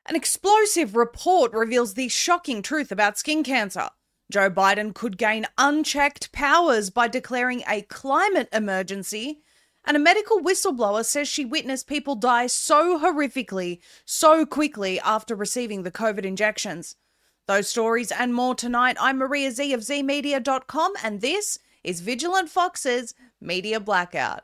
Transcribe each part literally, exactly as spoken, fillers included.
An explosive report reveals the shocking truth about skin cancer. Joe Biden could gain unchecked powers by declaring a climate emergency. And a medical whistleblower says she witnessed people die so horrifically, so quickly after receiving the COVID injections. Those stories and more tonight. I'm Maria Z of Z Media dot com, and this is Vigilant Fox's Media Blackout.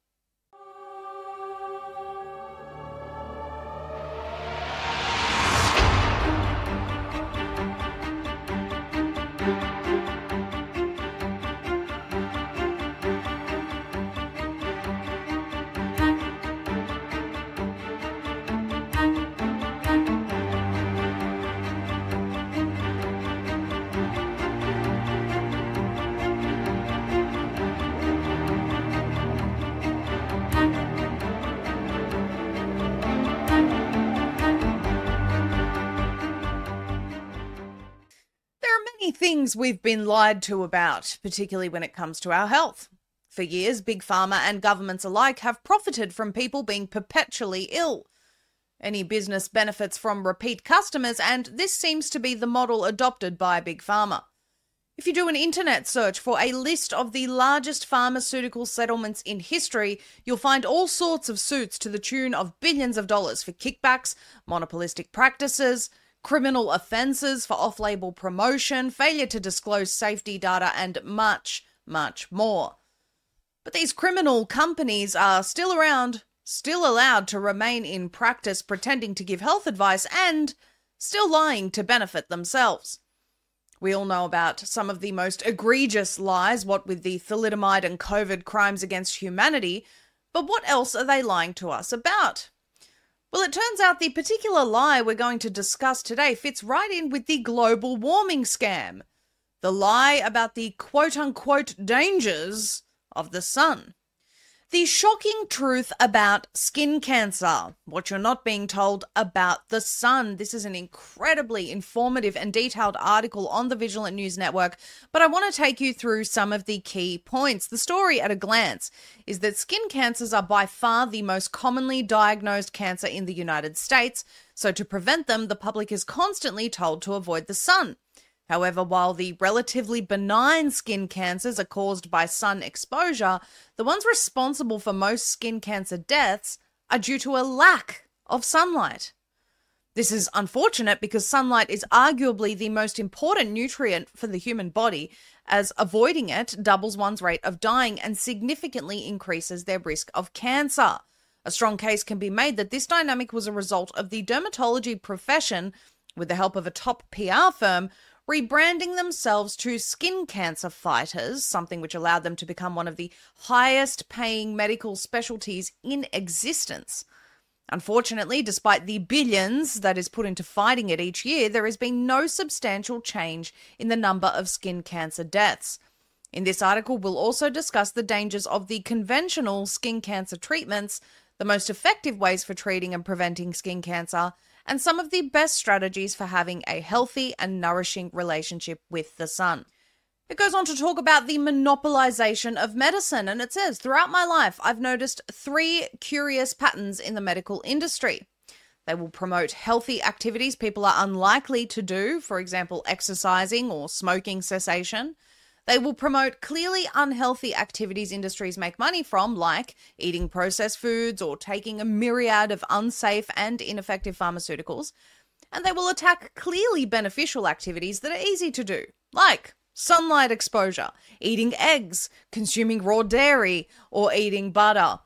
Things we've been lied to about, particularly when it comes to our health. For years, big pharma and governments alike have profited from people being perpetually ill. Any business benefits from repeat customers, and this seems to be the model adopted by big pharma. If you do an internet search for a list of the largest pharmaceutical settlements in history, you'll find all sorts of suits to the tune of billions of dollars for kickbacks, monopolistic practices, criminal offences for off-label promotion, failure to disclose safety data, and much, much more. But these criminal companies are still around, still allowed to remain in practice pretending to give health advice, and still lying to benefit themselves. We all know about some of the most egregious lies, what with the thalidomide and COVID crimes against humanity, but what else are they lying to us about? Well, it turns out the particular lie we're going to discuss today fits right in with the global warming scam. The lie about the quote-unquote dangers of the sun. The shocking truth about skin cancer. What you're not being told about the sun. This is an incredibly informative and detailed article on the Vigilant News Network, but I want to take you through some of the key points. The story at a glance is that skin cancers are by far the most commonly diagnosed cancer in the United States, so to prevent them, the public is constantly told to avoid the sun. However, while the relatively benign skin cancers are caused by sun exposure, the ones responsible for most skin cancer deaths are due to a lack of sunlight. This is unfortunate because sunlight is arguably the most important nutrient for the human body, as avoiding it doubles one's rate of dying and significantly increases their risk of cancer. A strong case can be made that this dynamic was a result of the dermatology profession, with the help of a top P R firm, rebranding themselves to skin cancer fighters, something which allowed them to become one of the highest paying medical specialties in existence. Unfortunately, despite the billions that is put into fighting it each year, there has been no substantial change in the number of skin cancer deaths. In this article, we'll also discuss the dangers of the conventional skin cancer treatments, the most effective ways for treating and preventing skin cancer, and some of the best strategies for having a healthy and nourishing relationship with the sun. It goes on to talk about the monopolization of medicine, and it says, throughout my life, I've noticed three curious patterns in the medical industry. They will promote healthy activities people are unlikely to do, for example, exercising or smoking cessation. They will promote clearly unhealthy activities industries make money from, like eating processed foods or taking a myriad of unsafe and ineffective pharmaceuticals. And they will attack clearly beneficial activities that are easy to do, like sunlight exposure, eating eggs, consuming raw dairy, or eating butter.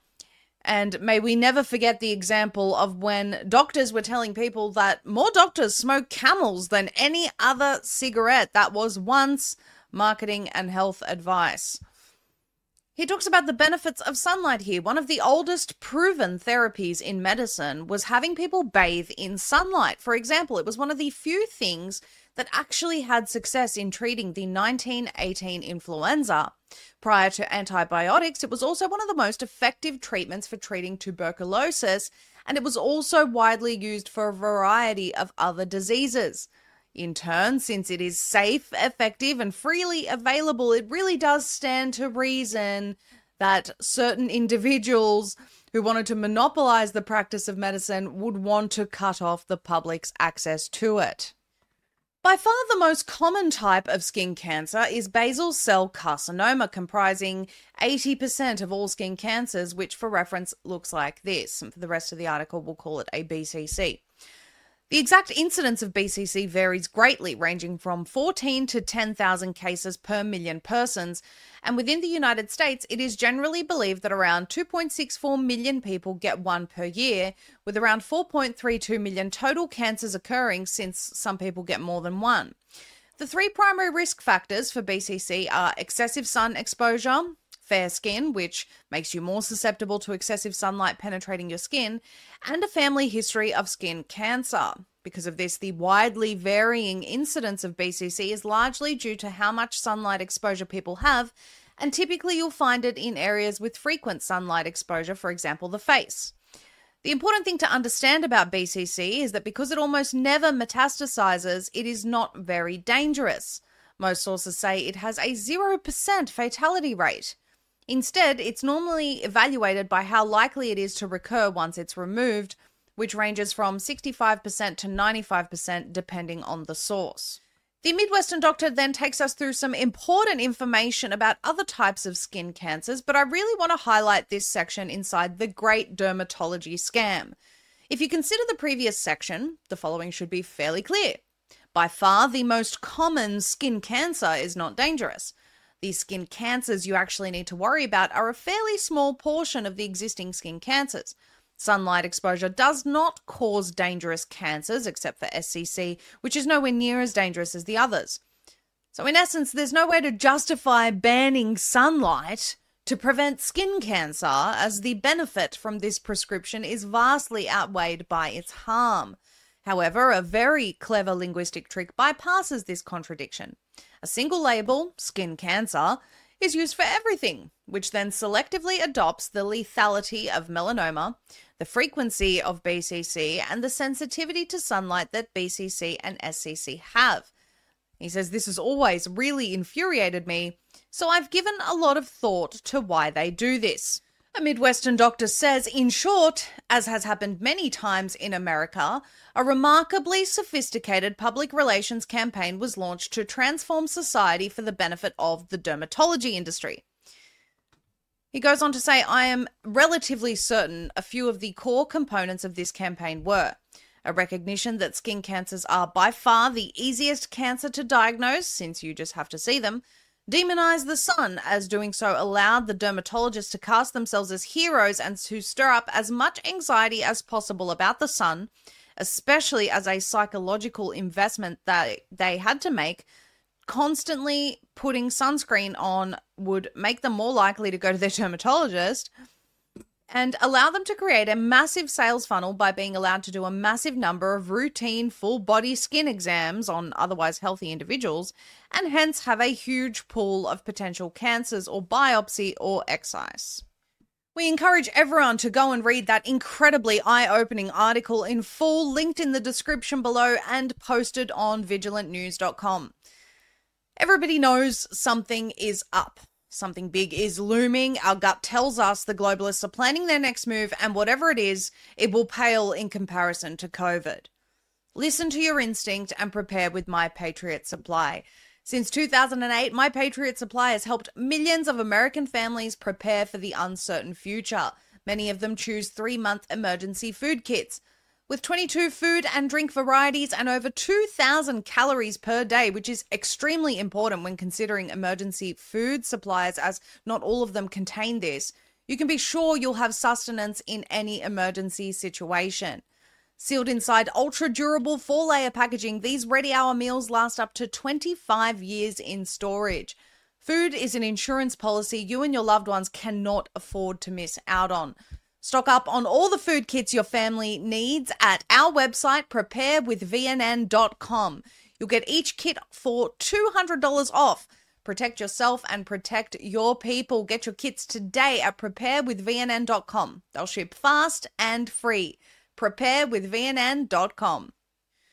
And may we never forget the example of when doctors were telling people that more doctors smoke Camels than any other cigarette. That was once marketing and health advice. He talks about the benefits of sunlight here. One of the oldest proven therapies in medicine was having people bathe in sunlight. For example, it was one of the few things that actually had success in treating the nineteen eighteen influenza. Prior to antibiotics, it was also one of the most effective treatments for treating tuberculosis, and it was also widely used for a variety of other diseases. In turn, since it is safe, effective, and freely available, it really does stand to reason that certain individuals who wanted to monopolize the practice of medicine would want to cut off the public's access to it. By far the most common type of skin cancer is basal cell carcinoma, comprising eighty percent of all skin cancers, which for reference looks like this. And for the rest of the article, we'll call it a B C C. The exact incidence of B C C varies greatly, ranging from fourteen to ten thousand cases per million persons, and within the United States, it is generally believed that around two point six four million people get one per year, with around four point three two million total cancers occurring, since some people get more than one. The three primary risk factors for B C C are excessive sun exposure, fair skin, which makes you more susceptible to excessive sunlight penetrating your skin, and a family history of skin cancer. Because of this, the widely varying incidence of B C C is largely due to how much sunlight exposure people have, and typically you'll find it in areas with frequent sunlight exposure, for example, the face. The important thing to understand about B C C is that because it almost never metastasizes, it is not very dangerous. Most sources say it has a zero percent fatality rate. Instead, it's normally evaluated by how likely it is to recur once it's removed, which ranges from sixty-five percent to ninety-five percent depending on the source. The Midwestern Doctor then takes us through some important information about other types of skin cancers, but I really want to highlight this section inside the Great Dermatology Scam. If you consider the previous section, the following should be fairly clear. By far, the most common skin cancer is not dangerous. The skin cancers you actually need to worry about are a fairly small portion of the existing skin cancers. Sunlight exposure does not cause dangerous cancers, except for S C C, which is nowhere near as dangerous as the others. So in essence, there's no way to justify banning sunlight to prevent skin cancer, as the benefit from this prescription is vastly outweighed by its harm. However, a very clever linguistic trick bypasses this contradiction. A single label, skin cancer, is used for everything, which then selectively adopts the lethality of melanoma, the frequency of B C C, and the sensitivity to sunlight that B C C and S C C have. He says this has always really infuriated me, so I've given a lot of thought to why they do this. A Midwestern doctor says, in short, as has happened many times in America, a remarkably sophisticated public relations campaign was launched to transform society for the benefit of the dermatology industry. He goes on to say, I am relatively certain a few of the core components of this campaign were a recognition that skin cancers are by far the easiest cancer to diagnose, since you just have to see them, demonize the sun, as doing so allowed the dermatologists to cast themselves as heroes and to stir up as much anxiety as possible about the sun, especially as a psychological investment that they had to make. Constantly putting sunscreen on would make them more likely to go to their dermatologist, and allow them to create a massive sales funnel by being allowed to do a massive number of routine full-body skin exams on otherwise healthy individuals, and hence have a huge pool of potential cancers or biopsy or excise. We encourage everyone to go and read that incredibly eye-opening article in full, linked in the description below and posted on vigilant news dot com. Everybody knows something is up. Something big is looming. Our gut tells us the globalists are planning their next move, and whatever it is, it will pale in comparison to COVID. Listen to your instinct and prepare with My Patriot Supply. Since two thousand eight, My Patriot Supply has helped millions of American families prepare for the uncertain future. Many of them choose three-month emergency food kits. With twenty-two food and drink varieties and over two thousand calories per day, which is extremely important when considering emergency food supplies, as not all of them contain this, you can be sure you'll have sustenance in any emergency situation. Sealed inside ultra-durable four-layer packaging, these ready-hour meals last up to twenty-five years in storage. Food is an insurance policy you and your loved ones cannot afford to miss out on. Stock up on all the food kits your family needs at our website, prepare with V N N dot com. You'll get each kit for two hundred dollars off. Protect yourself and protect your people. Get your kits today at prepare with V N N dot com. They'll ship fast and free. prepare with V N N dot com.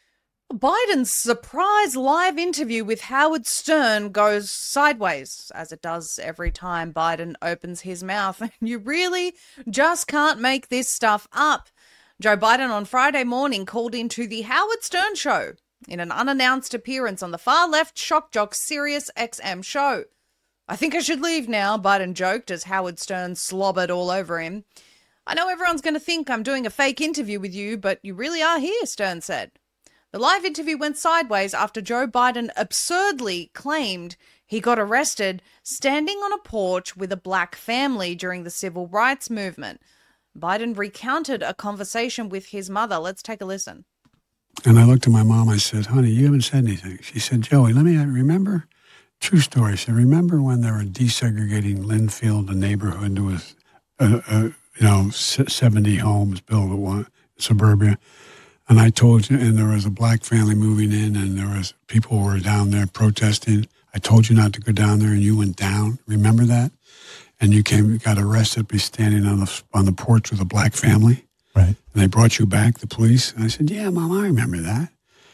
Biden's surprise live interview with Howard Stern goes sideways, as it does every time Biden opens his mouth. You really just can't make this stuff up. Joe Biden on Friday morning called into the Howard Stern show in an unannounced appearance on the far-left shock jock Sirius X M show. "I think I should leave now," Biden joked as Howard Stern slobbered all over him. "I know everyone's going to think I'm doing a fake interview with you, but you really are here," Stern said. The live interview went sideways after Joe Biden absurdly claimed he got arrested standing on a porch with a black family during the civil rights movement. Biden recounted a conversation with his mother. Let's take a listen. And I looked at my mom. I said, "Honey, you haven't said anything." She said, "Joey, let me remember." True story. She said, "Remember when they were desegregating Linfield, a neighborhood with, uh, uh, you know, seventy homes built at one suburbia? And I told you, and there was a black family moving in, and there was people who were down there protesting. I told you not to go down there, and you went down. Remember that? And you came, got arrested, be standing on the on the porch with a black family. Right. And they brought you back, the police." And I said, "Yeah, Mom, I remember that."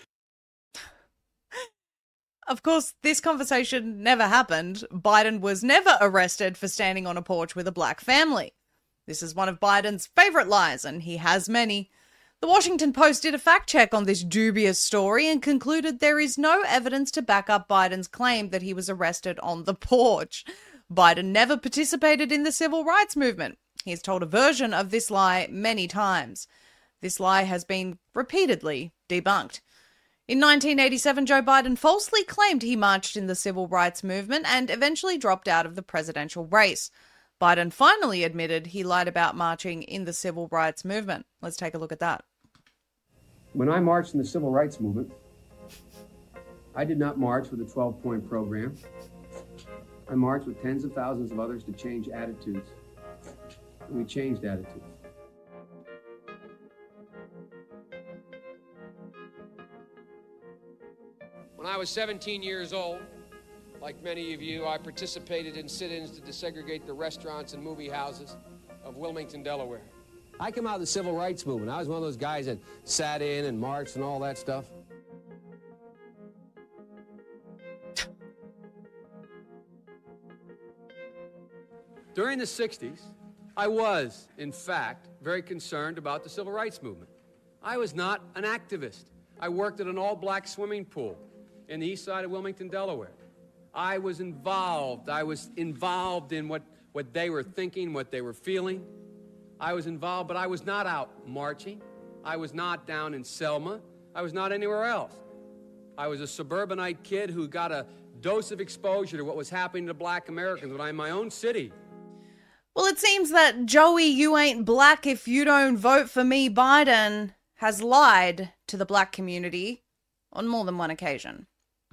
Of course, this conversation never happened. Biden was never arrested for standing on a porch with a black family. This is one of Biden's favorite lies, and he has many. The Washington Post did a fact check on this dubious story and concluded there is no evidence to back up Biden's claim that he was arrested on the porch. Biden never participated in the civil rights movement. He has told a version of this lie many times. This lie has been repeatedly debunked. In nineteen eighty-seven, Joe Biden falsely claimed he marched in the civil rights movement and eventually dropped out of the presidential race. Biden finally admitted he lied about marching in the civil rights movement. Let's take a look at that. When I marched in the civil rights movement, I did not march with a twelve-point program. I marched with tens of thousands of others to change attitudes. And we changed attitudes. When I was seventeen years old, like many of you, I participated in sit-ins to desegregate the restaurants and movie houses of Wilmington, Delaware. I came out of the civil rights movement. I was one of those guys that sat in and marched and all that stuff. During the sixties, I was, in fact, very concerned about the civil rights movement. I was not an activist. I worked at an all-black swimming pool in the east side of Wilmington, Delaware. I was involved. I was involved in what, what they were thinking, what they were feeling. I was involved, but I was not out marching. I was not down in Selma. I was not anywhere else. I was a suburbanite kid who got a dose of exposure to what was happening to black Americans when I'm in my own city. Well, it seems that Joey, you ain't black if you don't vote for me, Biden, has lied to the black community on more than one occasion.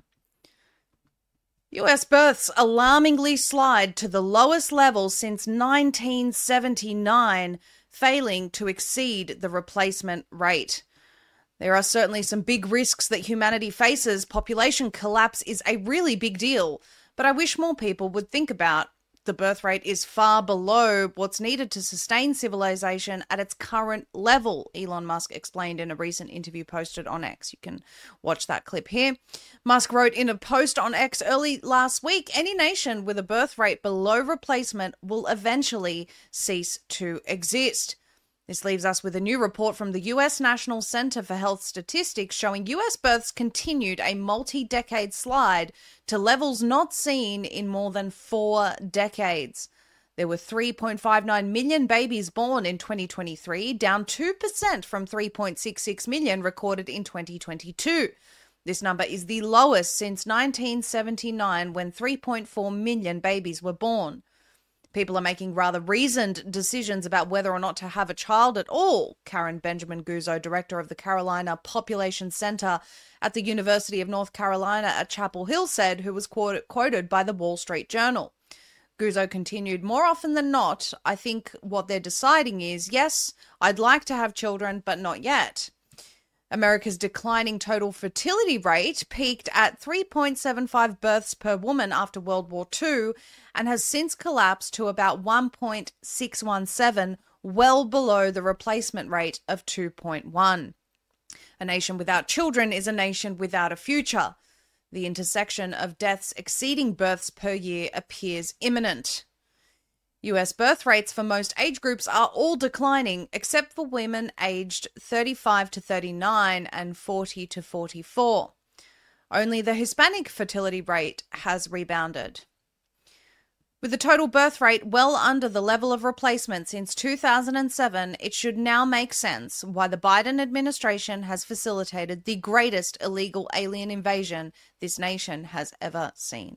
U S births alarmingly slide to the lowest level since nineteen seventy-nine, failing to exceed the replacement rate. There are certainly some big risks that humanity faces. Population collapse is a really big deal, but I wish more people would think about the birth rate is far below what's needed to sustain civilization at its current level, Elon Musk explained in a recent interview posted on X. You can watch that clip here. Musk wrote in a post on X early last week, any nation with a birth rate below replacement will eventually cease to exist. This leaves us with a new report from the U S National Center for Health Statistics showing U S births continued a multi-decade slide to levels not seen in more than four decades. There were three point five nine million babies born in twenty twenty-three, down two percent from three point six six million recorded in twenty twenty-two. This number is the lowest since nineteen seventy-nine, when three point four million babies were born. People are making rather reasoned decisions about whether or not to have a child at all, Karen Benjamin Guzzo, director of the Carolina Population Center at the University of North Carolina at Chapel Hill, said, who was quote- quoted by the Wall Street Journal. Guzzo continued, more often than not, I think what they're deciding is, yes, I'd like to have children, but not yet. America's declining total fertility rate peaked at three point seven five births per woman after World War Two and has since collapsed to about one point six one seven, well below the replacement rate of two point one. A nation without children is a nation without a future. The intersection of deaths exceeding births per year appears imminent. U S birth rates for most age groups are all declining, except for women aged thirty-five to thirty-nine and forty to forty-four. Only the Hispanic fertility rate has rebounded. With the total birth rate well under the level of replacement since two thousand seven, it should now make sense why the Biden administration has facilitated the greatest illegal alien invasion this nation has ever seen.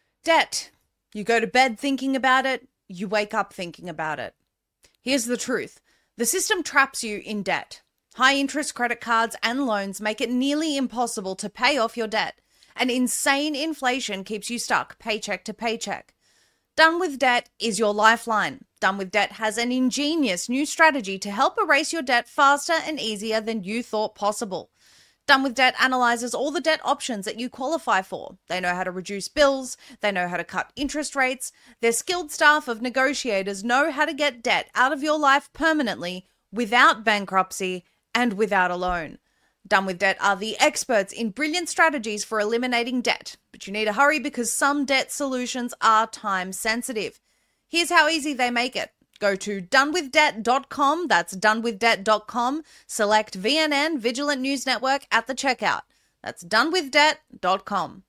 Debt. You go to bed thinking about it, you wake up thinking about it. Here's the truth. The system traps you in debt. High-interest credit cards and loans make it nearly impossible to pay off your debt, and insane inflation keeps you stuck paycheck to paycheck. Done with Debt is your lifeline. Done with Debt has an ingenious new strategy to help erase your debt faster and easier than you thought possible. Done with Debt analyzes all the debt options that you qualify for. They know how to reduce bills. They know how to cut interest rates. Their skilled staff of negotiators know how to get debt out of your life permanently without bankruptcy and without a loan. Done with Debt are the experts in brilliant strategies for eliminating debt. But you need to hurry because some debt solutions are time sensitive. Here's how easy they make it. Go to done with debt dot com, that's done with debt dot com, select V N N, Vigilant News Network, at the checkout. That's done with debt dot com.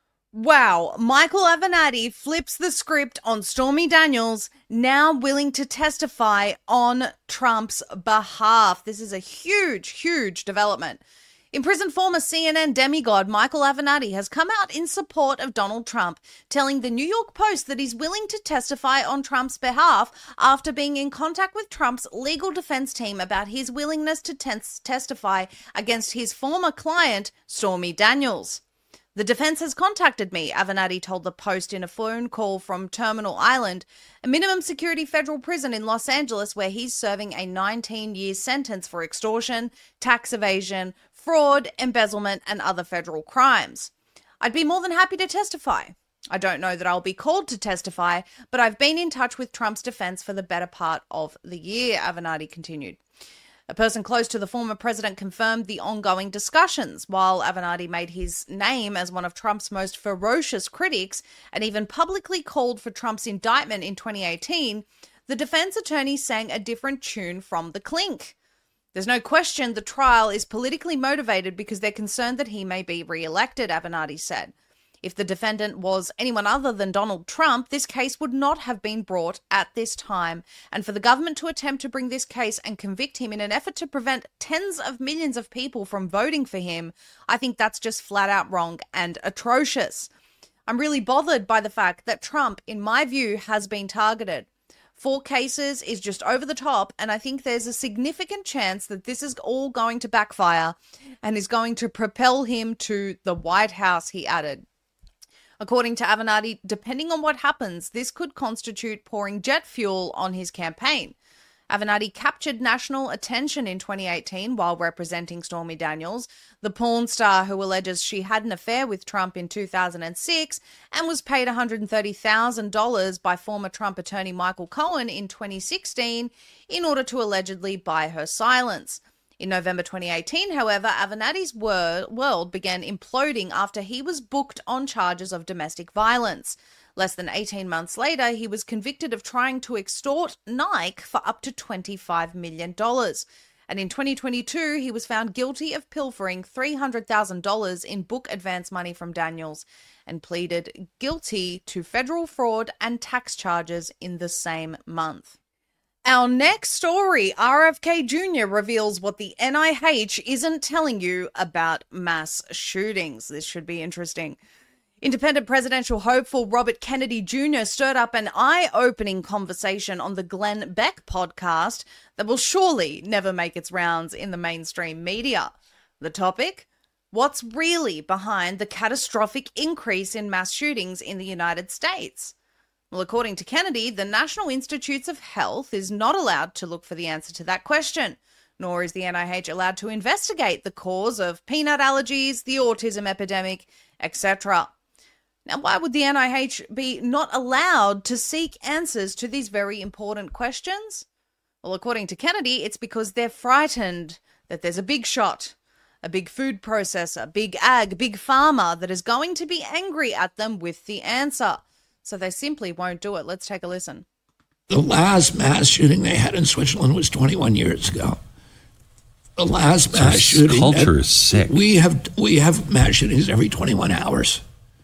Wow, Michael Avenatti flips the script on Stormy Daniels, now willing to testify on Trump's behalf. This is a huge, huge development. Imprisoned former C N N demigod Michael Avenatti has come out in support of Donald Trump, telling the New York Post that he's willing to testify on Trump's behalf after being in contact with Trump's legal defense team about his willingness to tes- testify against his former client, Stormy Daniels. The defense has contacted me, Avenatti told the Post in a phone call from Terminal Island, a minimum security federal prison in Los Angeles where he's serving a nineteen-year sentence for extortion, tax evasion, fraud, embezzlement, and other federal crimes. I'd be more than happy to testify. I don't know that I'll be called to testify, but I've been in touch with Trump's defense for the better part of the year, Avenatti continued. A person close to the former president confirmed the ongoing discussions, while Avenatti made his name as one of Trump's most ferocious critics and even publicly called for Trump's indictment in twenty eighteen. The defense attorney sang a different tune from the clink. There's no question the trial is politically motivated because they're concerned that he may be re-elected, Avenatti said. If the defendant was anyone other than Donald Trump, this case would not have been brought at this time. And for the government to attempt to bring this case and convict him in an effort to prevent tens of millions of people from voting for him, I think that's just flat out wrong and atrocious. I'm really bothered by the fact that Trump, in my view, has been targeted. Four cases is just over the top, and I think there's a significant chance that this is all going to backfire and is going to propel him to the White House, he added. According to Avenatti, depending on what happens, this could constitute pouring jet fuel on his campaign. Avenatti captured national attention in twenty eighteen while representing Stormy Daniels, the porn star who alleges she had an affair with Trump in two thousand six and was paid one hundred thirty thousand dollars by former Trump attorney Michael Cohen in twenty sixteen in order to allegedly buy her silence. In November twenty eighteen, however, Avenatti's wor- world began imploding after he was booked on charges of domestic violence. Less than eighteen months later, he was convicted of trying to extort Nike for up to twenty-five million dollars. And in twenty twenty-two, he was found guilty of pilfering three hundred thousand dollars in book advance money from Daniels and pleaded guilty to federal fraud and tax charges in the same month. Our next story, R F K Junior reveals what the N I H isn't telling you about mass shootings. This should be interesting. Independent presidential hopeful Robert Kennedy Junior stirred up an eye-opening conversation on the Glenn Beck podcast that will surely never make its rounds in the mainstream media. The topic? What's really behind the catastrophic increase in mass shootings in the United States? Well, according to Kennedy, the National Institutes of Health is not allowed to look for the answer to that question, nor is the N I H allowed to investigate the cause of peanut allergies, the autism epidemic, et cetera. Now, why would the N I H be not allowed to seek answers to these very important questions? Well, according to Kennedy, it's because they're frightened that there's a big shot, a big food processor, big ag, big pharma that is going to be angry at them with the answer. So they simply won't do it. Let's take a listen. The last mass shooting they had in Switzerland was twenty-one years ago. The last mass This shooting. culture is sick. We have we have mass shootings every twenty-one hours.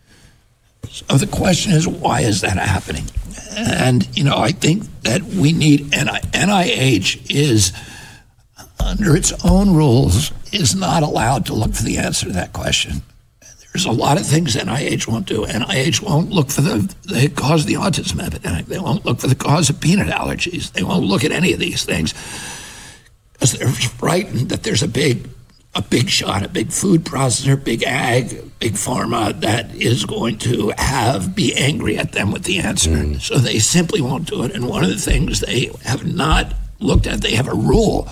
So the question is, why is that happening? And, you know, I think that we need, N I H is, under its own rules, is not allowed to look for the answer to that question. There's a lot of things N I H won't do. N I H won't look for the, the cause of the autism epidemic. They won't look for the cause of peanut allergies. They won't look at any of these things because they're frightened that there's a big a big shot, a big food processor, big ag, big pharma that is going to have be angry at them with the answer. Mm. So they simply won't do it. And one of the things they have not looked at, they have a rule.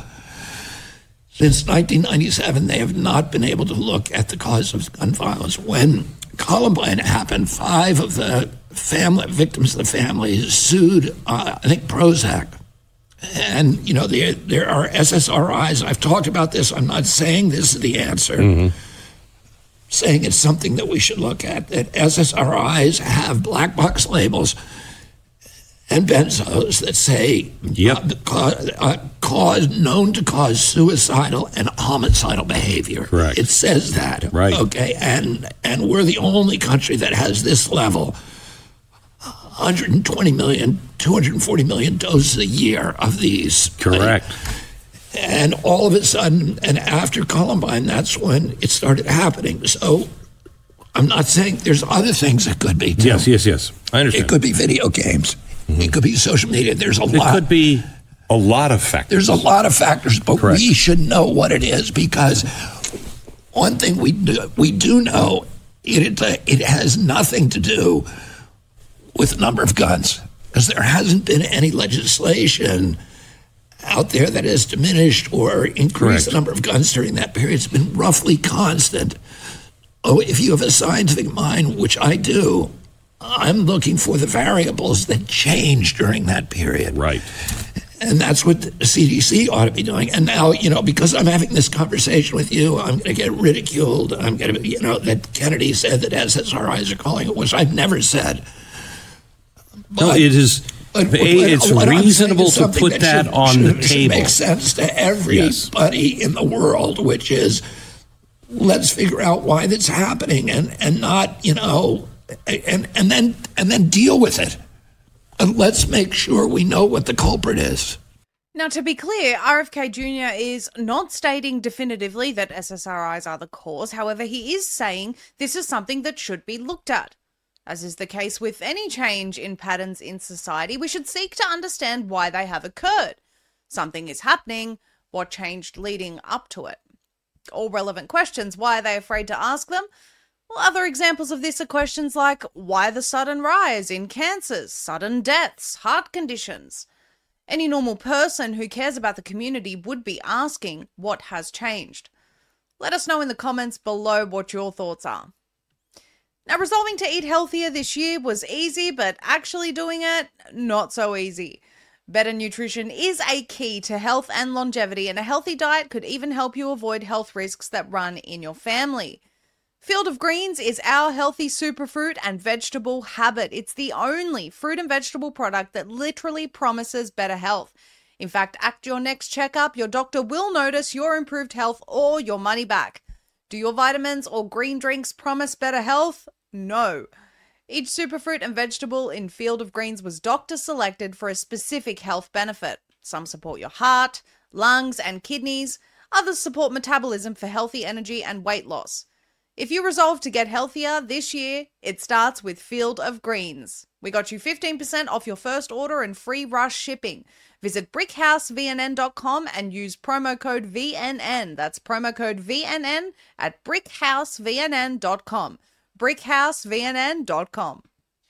Since nineteen ninety-seven, they have not been able to look at the cause of gun violence. When Columbine happened, five of the family victims of the families sued, uh, I think, Prozac. And, you know, there, there are S S R Is. I've talked about this. I'm not saying this is the answer. Mm-hmm. Saying it's something that we should look at, that S S R Is have black box labels and benzos that say yep. uh, cause, uh, cause known to cause suicidal and homicidal behavior. Correct. It says that. Right. Okay. And and we're the only country that has this level. one hundred twenty million, two hundred forty million doses a year of these. Correct. And all of a sudden, and after Columbine, that's when it started happening. So I'm not saying there's other things it could be, too. Yes, yes, yes. I understand. It could be video games. Mm-hmm. It could be social media. There's a it lot. It could be a lot of factors. There's a lot of factors, but Correct. we should know what it is, because one thing we do, we do know, it, it has nothing to do with the number of guns, because there hasn't been any legislation out there that has diminished or increased Correct. the number of guns during that period. It's been roughly constant. Oh, if you have a scientific mind, which I do, I'm looking for the variables that change during that period. Right. And that's what the C D C ought to be doing. And now, you know, because I'm having this conversation with you, I'm going to get ridiculed. I'm going to, you know, that Kennedy said that S S R Is are calling it, which I've never said. But, no, it is. But, a, it's reasonable to put that, that should, on should, the table. It makes sense to everybody yes. in the world, which is, let's figure out why that's happening, and, and not, you know, and and then and then deal with it. And let's make sure we know what the culprit is. Now, to be clear, R F K Junior is not stating definitively that S S R Is are the cause. However, he is saying this is something that should be looked at. As is the case with any change in patterns in society, we should seek to understand why they have occurred. Something is happening, what changed leading up to it? All relevant questions. Why are they afraid to ask them? Well, other examples of this are questions like, why the sudden rise in cancers, sudden deaths, heart conditions? Any normal person who cares about the community would be asking what has changed. Let us know in the comments below what your thoughts are. Now, resolving to eat healthier this year was easy, but actually doing it, not so easy. Better nutrition is a key to health and longevity, and a healthy diet could even help you avoid health risks that run in your family. Field of Greens is our healthy superfruit and vegetable habit. It's the only fruit and vegetable product that literally promises better health. In fact, at your next checkup, your doctor will notice your improved health or your money back. Do your vitamins or green drinks promise better health? No. Each superfruit and vegetable in Field of Greens was doctor selected for a specific health benefit. Some support your heart, lungs, and kidneys. Others support metabolism for healthy energy and weight loss. If you resolve to get healthier this year, it starts with Field of Greens. We got you fifteen percent off your first order and free rush shipping. Visit brick house v n n dot com and use promo code V N N. That's promo code V N N at brick house v n n dot com. brick house v n n dot com.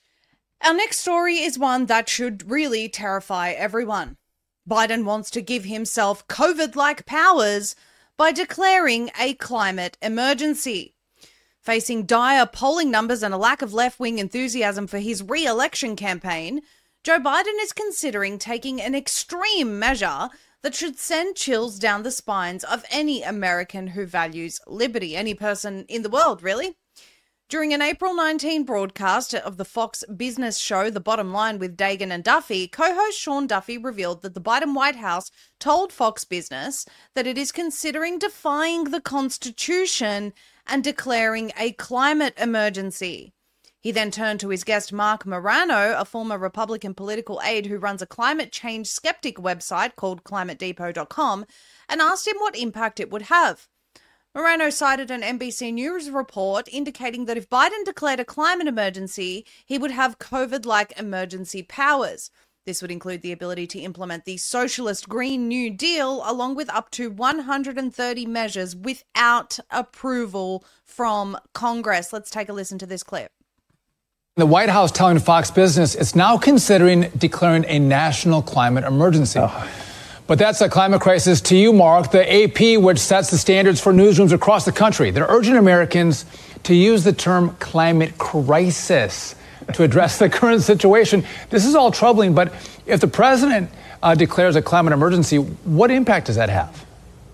Our next story is one that should really terrify everyone. Biden wants to give himself COVID-like powers by declaring a climate emergency. Facing dire polling numbers and a lack of left-wing enthusiasm for his re-election campaign, Joe Biden is considering taking an extreme measure that should send chills down the spines of any American who values liberty, any person in the world, really. During an April nineteenth broadcast of the Fox Business show The Bottom Line with Dagan and Duffy, co-host Sean Duffy revealed that the Biden White House told Fox Business that it is considering defying the Constitution and declaring a climate emergency. He then turned to his guest Mark Morano, a former Republican political aide who runs a climate change skeptic website called climate depot dot com, and asked him what impact it would have. Morano cited an N B C News report indicating that if Biden declared a climate emergency, he would have COVID-like emergency powers. This would include the ability to implement the socialist Green New Deal, along with up to one hundred thirty measures without approval from Congress. Let's take a listen to this clip. The White House telling Fox Business it's now considering declaring a national climate emergency. Oh. But that's a climate crisis to you, Mark. The A P, which sets the standards for newsrooms across the country, they're urging Americans to use the term climate crisis to address the current situation. This is all troubling, but if the president uh, declares a climate emergency, what impact does that have?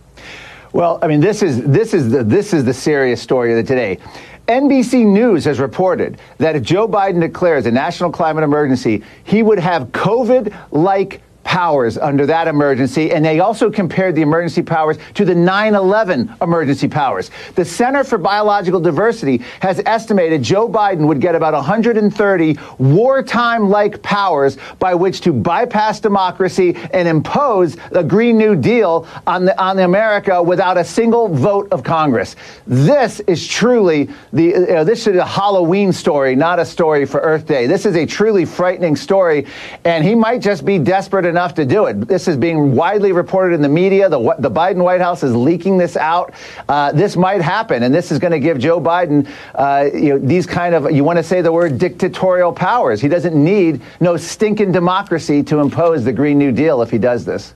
Well, I mean, this is this is the this is the serious story of the today. N B C News has reported that if Joe Biden declares a national climate emergency, he would have COVID-like powers under that emergency, and they also compared the emergency powers to the nine eleven emergency powers. The Center for Biological Diversity has estimated Joe Biden would get about one hundred thirty wartime-like powers by which to bypass democracy and impose a Green New Deal on the on the America without a single vote of Congress. This is truly the uh, this is a Halloween story, not a story for Earth Day. This is a truly frightening story, and he might just be desperate enough enough to do it. This is being widely reported in the media. The, the Biden White House is leaking this out. Uh, this might happen, and this is going to give Joe Biden, uh, you know, these kind of, you want to say the word dictatorial powers. He doesn't need no stinking democracy to impose the Green New Deal if he does this.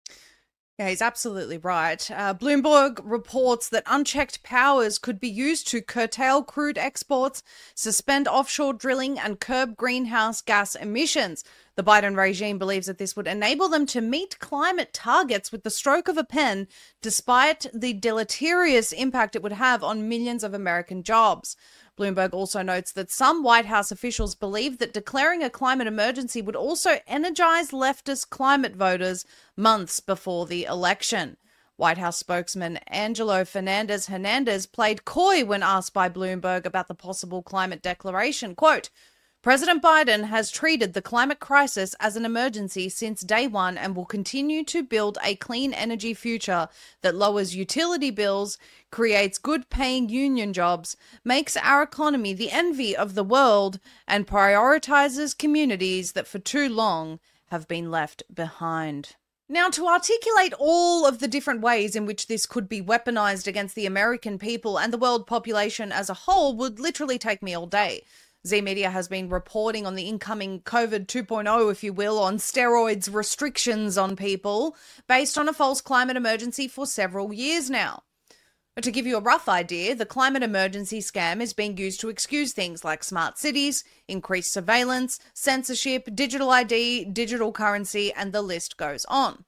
Yeah, he's absolutely right. Uh, Bloomberg reports that unchecked powers could be used to curtail crude exports, suspend offshore drilling, and curb greenhouse gas emissions. The Biden regime believes that this would enable them to meet climate targets with the stroke of a pen, despite the deleterious impact it would have on millions of American jobs. Bloomberg also notes that some White House officials believe that declaring a climate emergency would also energize leftist climate voters months before the election. White House spokesman Angelo Fernandez Hernandez played coy when asked by Bloomberg about the possible climate declaration. Quote, President Biden has treated the climate crisis as an emergency since day one and will continue to build a clean energy future that lowers utility bills, creates good-paying union jobs, makes our economy the envy of the world, and prioritizes communities that for too long have been left behind. Now, to articulate all of the different ways in which this could be weaponized against the American people and the world population as a whole would literally take me all day. Z Media has been reporting on the incoming COVID two point oh, if you will, on steroids restrictions on people based on a false climate emergency for several years now. But to give you a rough idea, the climate emergency scam is being used to excuse things like smart cities, increased surveillance, censorship, digital I D, digital currency, and the list goes on.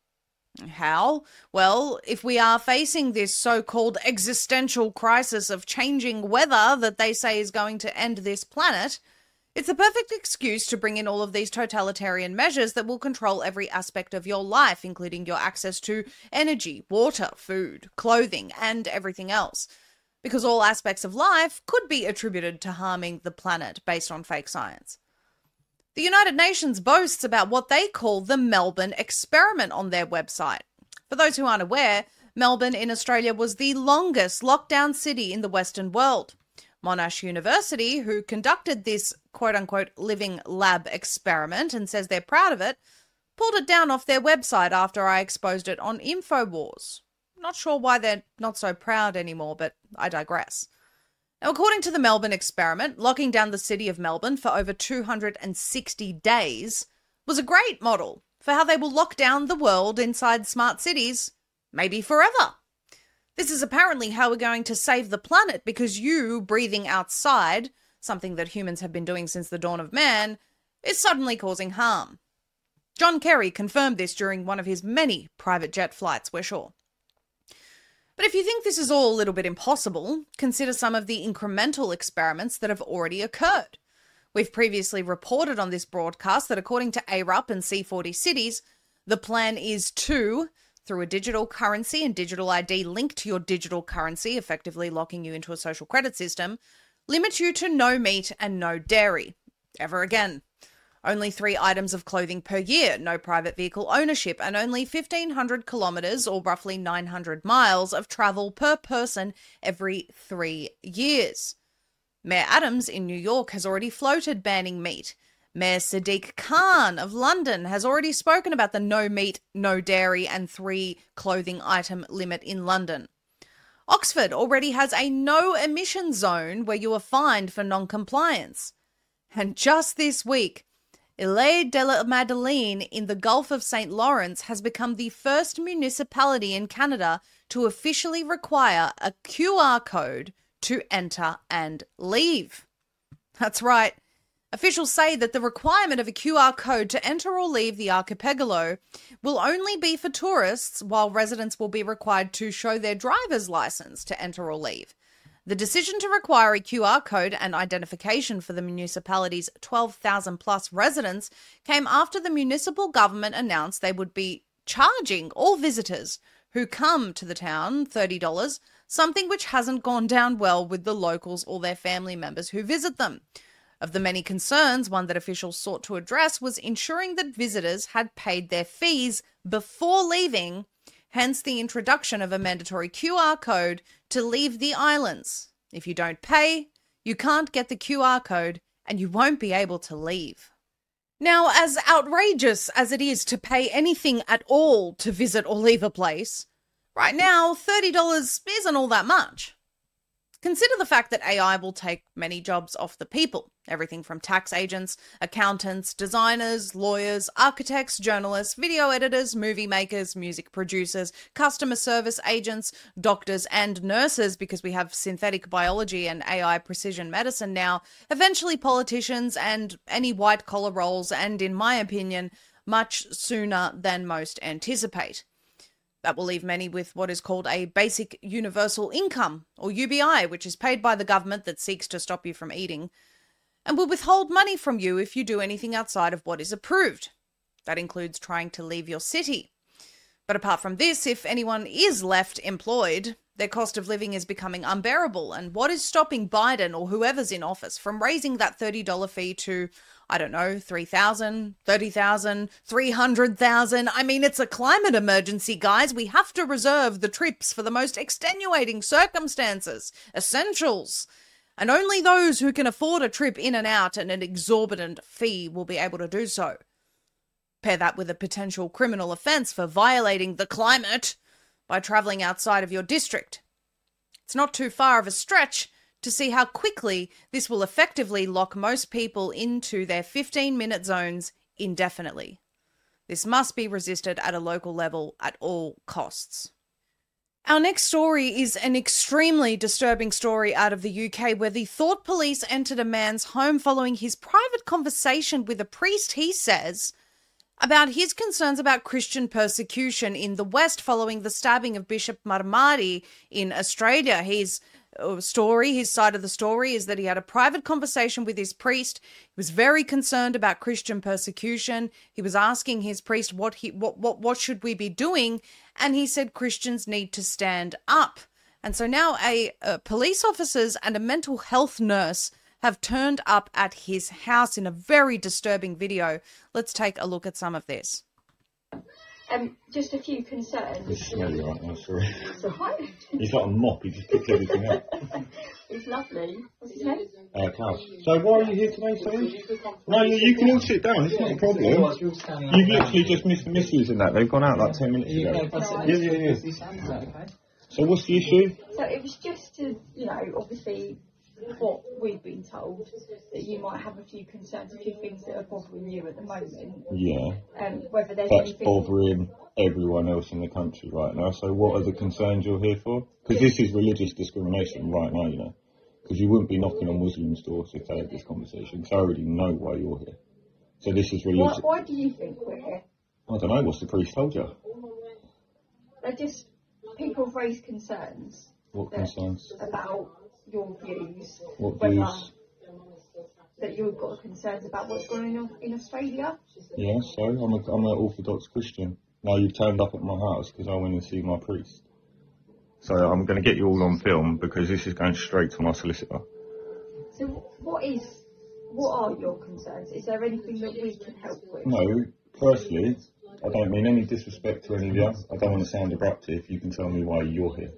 How? Well, if we are facing this so-called existential crisis of changing weather that they say is going to end this planet, it's the perfect excuse to bring in all of these totalitarian measures that will control every aspect of your life, including your access to energy, water, food, clothing, and everything else. Because all aspects of life could be attributed to harming the planet based on fake science. The United Nations boasts about what they call the Melbourne Experiment on their website. For those who aren't aware, Melbourne in Australia was the longest lockdown city in the Western world. Monash University, who conducted this quote-unquote living lab experiment and says they're proud of it, pulled it down off their website after I exposed it on InfoWars. Not sure why they're not so proud anymore, but I digress. Now, according to the Melbourne Experiment, locking down the city of Melbourne for over two hundred sixty days was a great model for how they will lock down the world inside smart cities, maybe forever. This is apparently how we're going to save the planet, because you breathing outside, something that humans have been doing since the dawn of man, is suddenly causing harm. John Kerry confirmed this during one of his many private jet flights, we're sure. But if you think this is all a little bit impossible, consider some of the incremental experiments that have already occurred. We've previously reported on this broadcast that according to A R U P and C forty Cities, the plan is to, through a digital currency and digital I D linked to your digital currency, effectively locking you into a social credit system, limit you to no meat and no dairy. Ever again. Only three items of clothing per year, no private vehicle ownership, and only fifteen hundred kilometres or roughly nine hundred miles of travel per person every three years. Mayor Adams in New York has already floated banning meat. Mayor Sadiq Khan of London has already spoken about the no meat, no dairy and three clothing item limit in London. Oxford already has a no emission zone where you are fined for non-compliance. And just this week, Île de la Madeleine in the Gulf of Saint Lawrence has become the first municipality in Canada to officially require a Q R code to enter and leave. That's right. Officials say that the requirement of a Q R code to enter or leave the archipelago will only be for tourists, while residents will be required to show their driver's license to enter or leave. The decision to require a Q R code and identification for the municipality's twelve thousand plus residents came after the municipal government announced they would be charging all visitors who come to the town thirty dollars, something which hasn't gone down well with the locals or their family members who visit them. Of the many concerns, one that officials sought to address was ensuring that visitors had paid their fees before leaving, hence the introduction of a mandatory Q R code to leave the islands. If you don't pay, you can't get the Q R code and you won't be able to leave. Now, as outrageous as it is to pay anything at all to visit or leave a place, right now thirty dollars isn't all that much. Consider the fact that A I will take many jobs off the people. Everything from tax agents, accountants, designers, lawyers, architects, journalists, video editors, movie makers, music producers, customer service agents, doctors and nurses, because we have synthetic biology and A I precision medicine now, eventually politicians and any white-collar roles, and in my opinion, much sooner than most anticipate. That will leave many with what is called a basic universal income, or U B I, which is paid by the government that seeks to stop you from eating, and will withhold money from you if you do anything outside of what is approved. That includes trying to leave your city. But apart from this, if anyone is left employed, their cost of living is becoming unbearable, and what is stopping Biden or whoever's in office from raising that thirty dollars fee to, I don't know, three thousand dollars, thirty thousand dollars, three hundred thousand dollars? I mean, it's a climate emergency, guys. We have to reserve the trips for the most extenuating circumstances, essentials. And only those who can afford a trip in and out at an exorbitant fee will be able to do so. Pair that with a potential criminal offence for violating the climate by travelling outside of your district. It's not too far of a stretch to see how quickly this will effectively lock most people into their fifteen-minute zones indefinitely. This must be resisted at a local level at all costs. Our next story is an extremely disturbing story out of the U K, where the Thought Police entered a man's home following his private conversation with a priest, he says, about his concerns about Christian persecution in the West following the stabbing of Bishop Marmari in Australia. His story, his side of the story, is that he had a private conversation with his priest. He was very concerned about Christian persecution. He was asking his priest what he what what what should we be doing, and he said Christians need to stand up. And so now a, a police officers and a mental health nurse have turned up at his house in a very disturbing video. Let's take a look at some of this. Um, just a few concerns. It's smelly right now, sorry. It's all right. He's like a mop, he just picks everything up. It's lovely. What's his name? Uh, Klaus. So why are you here today, sorry? No, you, you can all sit down, it's not a problem. You've literally just missed the missus and that, they've gone out like ten minutes ago. Yeah, yeah, yeah. So what's the issue? So it was just to, you know, obviously what we've been told, that you might have a few concerns, a few things that are bothering you at the moment. Yeah. Um, whether there's That's anything bothering everyone else in the country right now. So what are the concerns you're here for? Because this is religious discrimination right now, you know. Because you wouldn't be knocking on Muslims' doors if they had this conversation. So I already know why you're here. So this is religious. Why, why do you think we're here? I don't know. What's the priest told you? They're just people have raised concerns. What that, concerns? About your views. What whether, views? That you've got concerns about what's going on in Australia. Yeah, so I'm a, I'm an Orthodox Christian. Now you've turned up at my house because I went and see my priest. So I'm going to get you all on film because this is going straight to my solicitor. So what is, what are your concerns? Is there anything that we can help with? No, firstly, I don't mean any disrespect to any of you. I don't want to sound abrupt if you can tell me why you're here.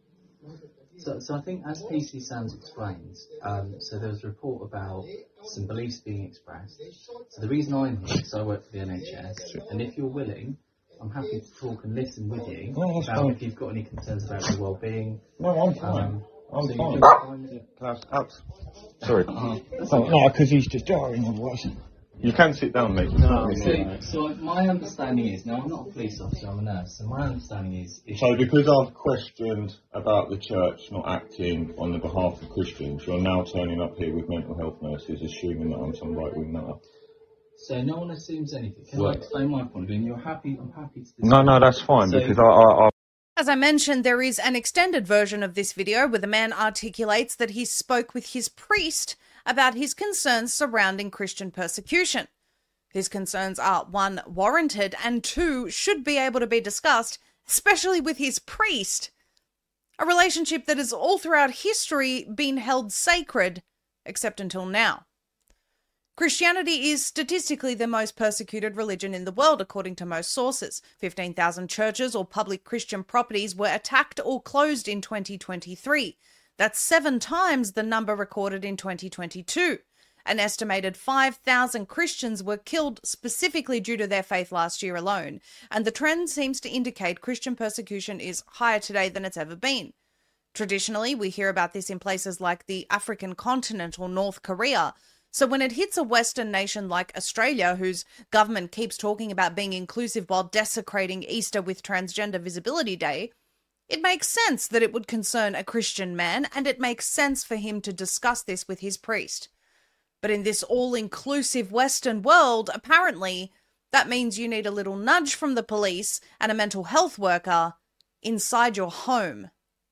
So, so I think as P C Sands explains, um, so there was a report about some beliefs being expressed. So the reason I'm here is I work for the N H S, and if you're willing, I'm happy to talk and listen with you no, about fine. if you've got any concerns about your well-being. No, I'm fine. Um, I'm so fine. fine. Klaus, out. Sorry. Uh, no, because he's just jarring otherwise. You can sit down, mate. No, so, so my understanding is, now I'm not a police officer, I'm a nurse, so my understanding is... is so because I've questioned about the church not acting on the behalf of Christians, you're now turning up here with mental health nurses, assuming that I'm some right-wing nut. So no one assumes anything. Can What? I explain my point of view? And you're happy, I'm happy to... No, no, that's fine, so, because I... I, I As I mentioned, there is an extended version of this video where the man articulates that he spoke with his priest about his concerns surrounding Christian persecution. His concerns are, one, warranted, and two, should be able to be discussed, especially with his priest. A relationship that has all throughout history been held sacred, except until now. Christianity is statistically the most persecuted religion in the world, according to most sources. fifteen thousand churches or public Christian properties were attacked or closed in twenty twenty-three. That's seven times the number recorded in twenty twenty-two. An estimated five thousand Christians were killed specifically due to their faith last year alone, and the trend seems to indicate Christian persecution is higher today than it's ever been. Traditionally, we hear about this in places like the African continent or North Korea. So when it hits a Western nation like Australia, whose government keeps talking about being inclusive while desecrating Easter with Transgender Visibility Day, it makes sense that it would concern a Christian man, and it makes sense for him to discuss this with his priest. But in this all-inclusive Western world, apparently, that means you need a little nudge from the police and a mental health worker inside your home.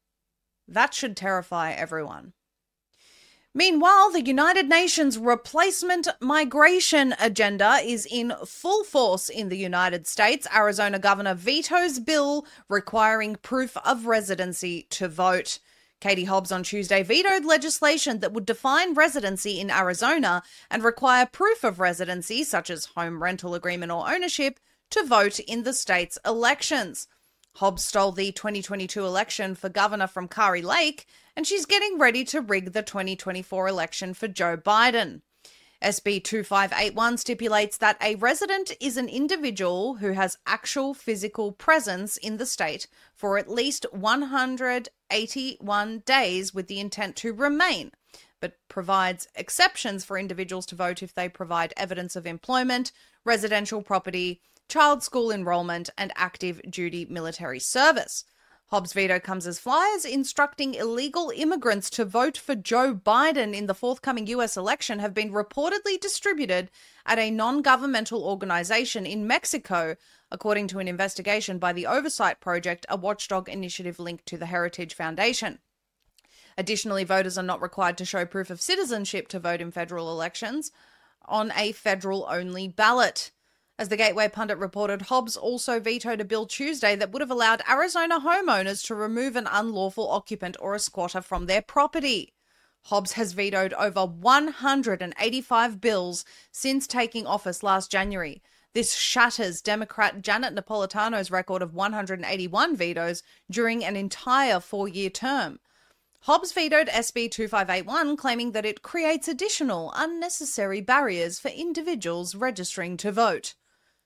That should terrify everyone. Meanwhile, the United Nations replacement migration agenda is in full force in the United States. Arizona governor vetoes bill requiring proof of residency to vote. Katie Hobbs on Tuesday vetoed legislation that would define residency in Arizona and require proof of residency, such as home rental agreement or ownership, to vote in the state's elections. Hobbs stole the twenty twenty-two election for governor from Kari Lake, and she's getting ready to rig the twenty twenty-four election for Joe Biden. S B two five eight one stipulates that a resident is an individual who has actual physical presence in the state for at least one hundred eighty-one days with the intent to remain, but provides exceptions for individuals to vote if they provide evidence of employment, residential property, child school enrollment, and active duty military service. Hobbs' veto comes as flyers instructing illegal immigrants to vote for Joe Biden in the forthcoming U S election have been reportedly distributed at a non-governmental organization in Mexico, according to an investigation by the Oversight Project, a watchdog initiative linked to the Heritage Foundation. Additionally, voters are not required to show proof of citizenship to vote in federal elections on a federal-only ballot. As the Gateway Pundit reported, Hobbs also vetoed a bill Tuesday that would have allowed Arizona homeowners to remove an unlawful occupant or a squatter from their property. Hobbs has vetoed over one hundred eighty-five bills since taking office last January. This shatters Democrat Janet Napolitano's record of one hundred eighty-one vetoes during an entire four-year term. Hobbs vetoed S B two five eight one, claiming that it creates additional unnecessary barriers for individuals registering to vote.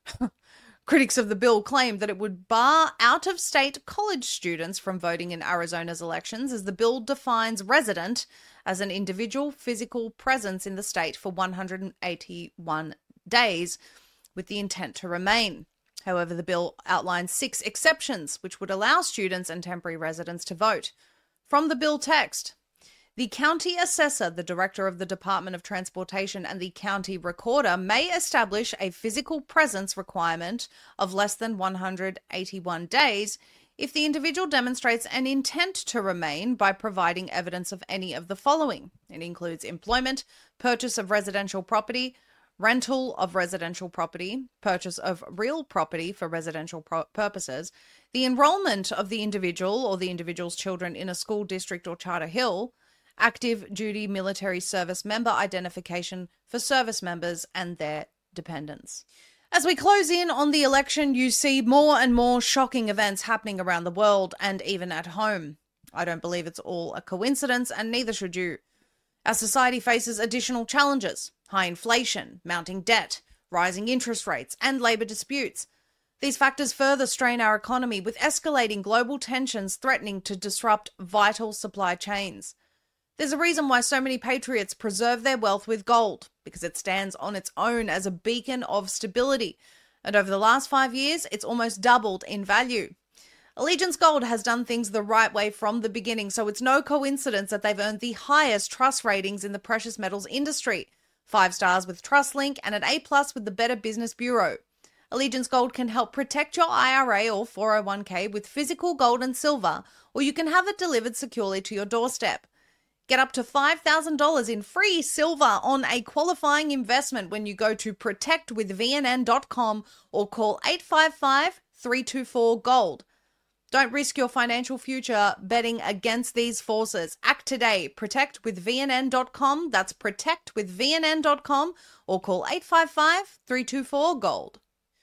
Critics of the bill claimed that it would bar out-of-state college students from voting in Arizona's elections, as the bill defines resident as an individual physical presence in the state for one hundred eighty-one days with the intent to remain. However, the bill outlines six exceptions which would allow students and temporary residents to vote. From the bill text, The county assessor, the director of the Department of Transportation, and the county recorder may establish a physical presence requirement of less than one hundred eighty-one days if the individual demonstrates an intent to remain by providing evidence of any of the following. It includes employment, purchase of residential property, rental of residential property, purchase of real property for residential pro- purposes, the enrollment of the individual or the individual's children in a school district or Charter Hill, active duty military service member identification for service members and their dependents. As we close in on the election, you see more and more shocking events happening around the world and even at home. I don't believe it's all a coincidence, and neither should you. Our society faces additional challenges: high inflation, mounting debt, rising interest rates, and labour disputes. These factors further strain our economy, with escalating global tensions threatening to disrupt vital supply chains. There's a reason why so many patriots preserve their wealth with gold, because it stands on its own as a beacon of stability. And over the last five years, it's almost doubled in value. Allegiance Gold has done things the right way from the beginning, so it's no coincidence that they've earned the highest trust ratings in the precious metals industry. Five stars with TrustLink and an A plus with the Better Business Bureau. Allegiance Gold can help protect your I R A or four oh one k with physical gold and silver, or you can have it delivered securely to your doorstep. Get up to five thousand dollars in free silver on a qualifying investment when you go to protect with V N N dot com or call eight five five, three two four, GOLD. Don't risk your financial future betting against these forces. Act today. Protect with V N N dot com. That's protect with V N N dot com or call eight five five, three two four, GOLD.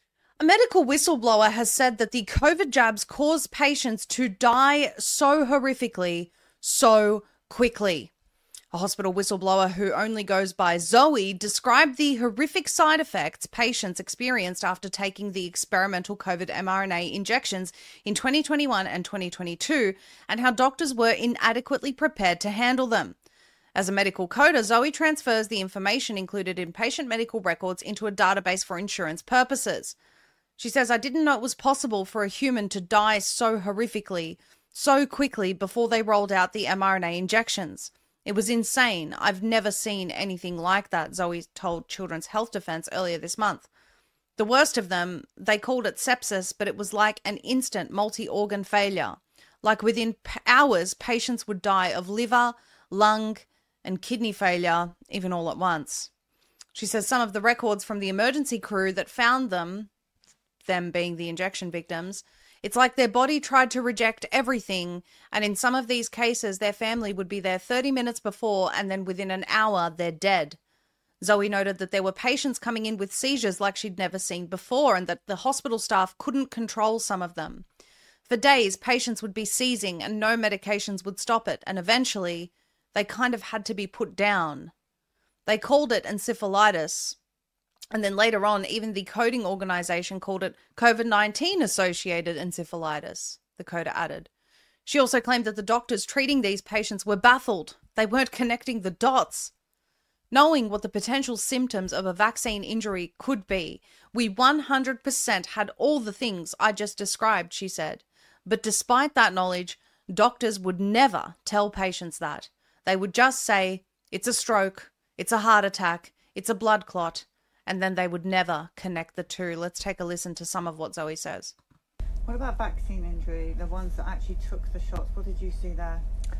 A medical whistleblower has said that the COVID jabs cause patients to die so horrifically, so quickly. A hospital whistleblower who only goes by Zoe described the horrific side effects patients experienced after taking the experimental COVID mRNA injections in twenty twenty-one and twenty twenty-two, and how doctors were inadequately prepared to handle them. As a medical coder, Zoe transfers the information included in patient medical records into a database for insurance purposes. She says, "I didn't know it was possible for a human to die so horrifically, so quickly before they rolled out the mRNA injections. It was insane. I've never seen anything like that," Zoe told Children's Health Defense earlier this month. The worst of them, they called it sepsis, but it was like an instant multi-organ failure. Like within hours, patients would die of liver, lung, and kidney failure, even all at once. She says some of the records from the emergency crew that found them, them being the injection victims, it's like their body tried to reject everything, and in some of these cases, their family would be there thirty minutes before, and then within an hour, they're dead. Zoe noted that there were patients coming in with seizures like she'd never seen before, and that the hospital staff couldn't control some of them. For days, patients would be seizing, and no medications would stop it, and eventually, they kind of had to be put down. They called it encephalitis. And then later on, even the coding organization called it COVID nineteen associated encephalitis, the coder added. She also claimed that the doctors treating these patients were baffled. They weren't connecting the dots. Knowing what the potential symptoms of a vaccine injury could be, we one hundred percent had all the things I just described, she said. But despite that knowledge, doctors would never tell patients that. They would just say, it's a stroke, it's a heart attack, it's a blood clot, and then they would never connect the two. Let's take a listen to some of what Zoe says. What about vaccine injury, the ones that actually took the shots? What did you see there?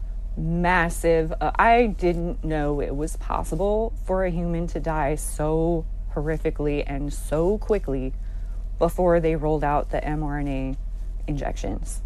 Massive. Uh, I didn't know it was possible for a human to die so horrifically and so quickly before they rolled out the mRNA injections.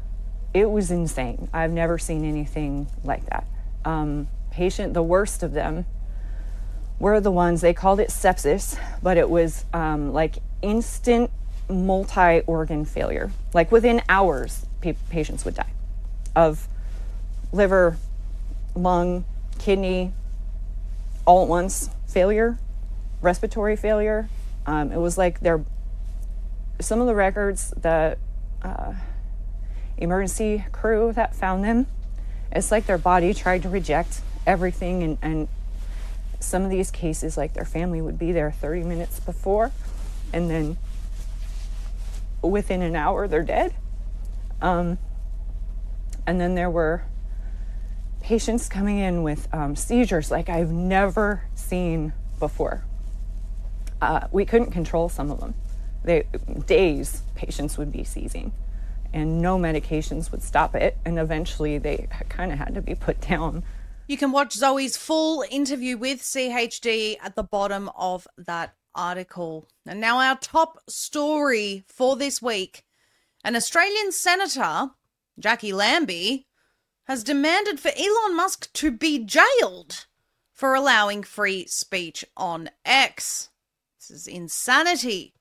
It was insane. I've never seen anything like that. Um, patient, the worst of them, were the ones, they called it sepsis, but it was um, like instant multi-organ failure. Like within hours, pa- patients would die of liver, lung, kidney, all at once failure, respiratory failure. Um, it was like their, some of the records, the uh, emergency crew that found them, it's like their body tried to reject everything, and, and some of these cases, like their family would be there thirty minutes before, and then within an hour, they're dead. Um, and then there were patients coming in with um, seizures like I've never seen before. Uh, we couldn't control some of them. They, days, patients would be seizing, and no medications would stop it, and eventually they kind of had to be put down. You can watch Zoe's full interview with C H D at the bottom of that article. And now our top story for this week. An Australian senator, Jackie Lambie, has demanded for Elon Musk to be jailed for allowing free speech on X. This is insanity.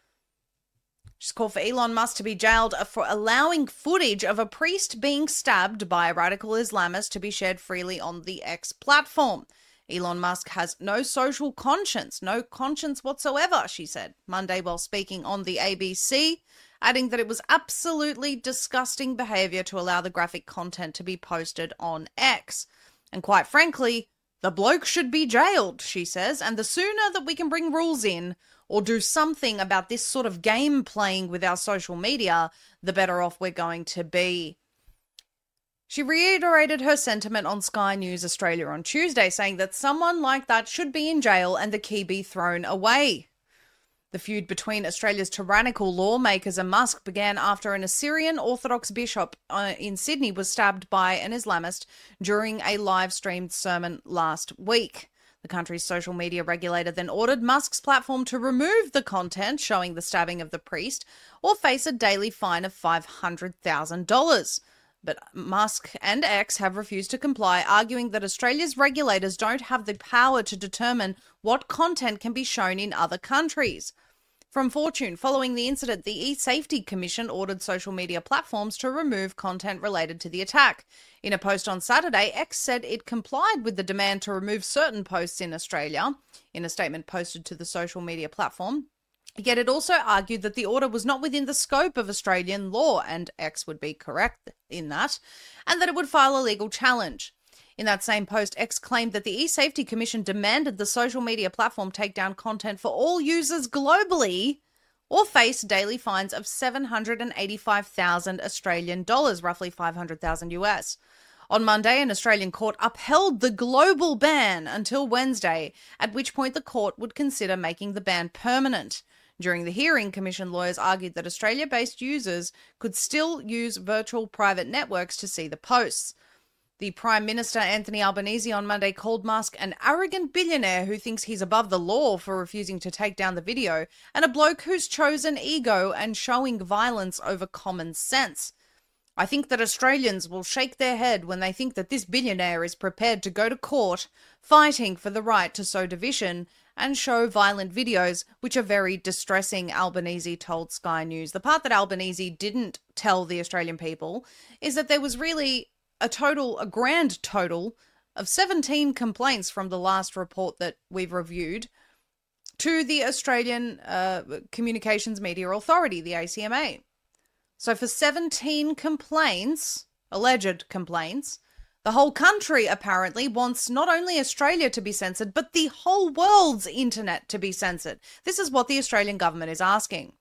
She's called for Elon Musk to be jailed for allowing footage of a priest being stabbed by a radical Islamist to be shared freely on the X platform. Elon Musk has no social conscience, no conscience whatsoever, she said Monday while speaking on the A B C, adding that it was absolutely disgusting behaviour to allow the graphic content to be posted on X. And quite frankly, the bloke should be jailed, she says, and the sooner that we can bring rules in or do something about this sort of game playing with our social media, the better off we're going to be. She reiterated her sentiment on Sky News Australia on Tuesday, saying that someone like that should be in jail and the key be thrown away. The feud between Australia's tyrannical lawmakers and Musk began after an Assyrian Orthodox bishop uh, in Sydney was stabbed by an Islamist during a live-streamed sermon last week. The country's social media regulator then ordered Musk's platform to remove the content showing the stabbing of the priest or face a daily fine of five hundred thousand dollars. But Musk and X have refused to comply, arguing that Australia's regulators don't have the power to determine what content can be shown in other countries. From Fortune, following the incident, the eSafety Commission ordered social media platforms to remove content related to the attack. In a post on Saturday, X said it complied with the demand to remove certain posts in Australia, in a statement posted to the social media platform. Yet it also argued that the order was not within the scope of Australian law, and X would be correct in that, and that it would file a legal challenge. In that same post, X claimed that the eSafety Commission demanded the social media platform take down content for all users globally or face daily fines of seven hundred eighty-five thousand Australian dollars, roughly five hundred thousand U S. On Monday, an Australian court upheld the global ban until Wednesday, at which point the court would consider making the ban permanent. During the hearing, Commission lawyers argued that Australia-based users could still use virtual private networks to see the posts. The Prime Minister, Anthony Albanese, on Monday called Musk an arrogant billionaire who thinks he's above the law for refusing to take down the video, and a bloke who's chosen ego and showing violence over common sense. I think that Australians will shake their head when they think that this billionaire is prepared to go to court fighting for the right to sow division and show violent videos, which are very distressing, Albanese told Sky News. The part that Albanese didn't tell the Australian people is that there was really a total, a grand total of seventeen complaints from the last report that we've reviewed to the Australian uh, Communications Media Authority, the A C M A. So for seventeen complaints, alleged complaints, the whole country apparently wants not only Australia to be censored, but the whole world's internet to be censored. This is what the Australian government is asking.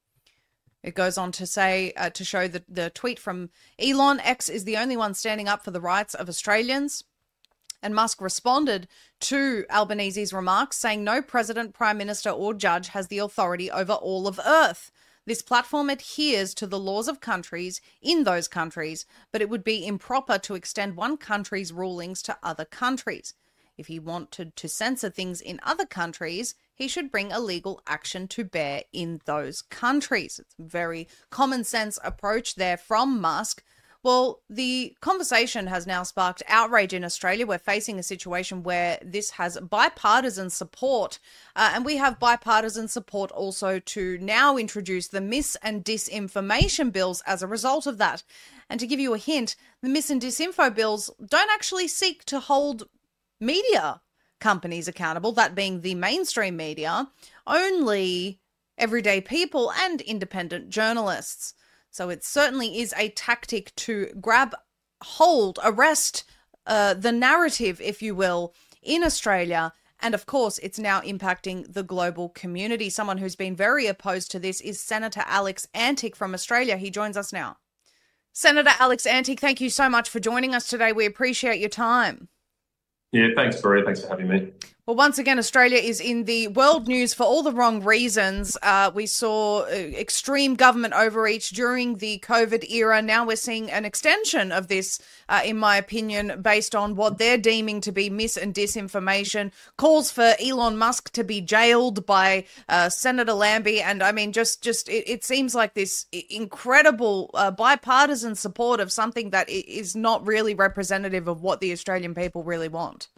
It goes on to say, uh, to show the, the tweet from Elon, X is the only one standing up for the rights of Australians. And Musk responded to Albanese's remarks, saying no president, prime minister or judge has the authority over all of Earth. This platform adheres to the laws of countries in those countries, but it would be improper to extend one country's rulings to other countries. If he wanted to censor things in other countries, he should bring a legal action to bear in those countries. It's a very common sense approach there from Musk. Well, the conversation has now sparked outrage in Australia. We're facing a situation where this has bipartisan support, uh, and we have bipartisan support also to now introduce the mis- and disinformation bills as a result of that. And to give you a hint, the mis- and disinfo bills don't actually seek to hold media companies accountable, that being the mainstream media, only everyday people and independent journalists. So it certainly is a tactic to grab hold, arrest uh, the narrative, if you will, in Australia. And of course, it's now impacting the global community. Someone who's been very opposed to this is Senator Alex Antic from Australia. He joins us now. Senator Alex Antic, thank you so much for joining us today. We appreciate your time. Yeah, thanks, Maria. Thanks for having me. Well, once again, Australia is in the world news for all the wrong reasons. Uh, we saw uh, extreme government overreach during the COVID era. Now we're seeing an extension of this, uh, in my opinion, based on what they're deeming to be mis and disinformation. Calls for Elon Musk to be jailed by uh, Senator Lambie. And I mean, just, just it, it seems like this incredible uh, bipartisan support of something that is not really representative of what the Australian people really want.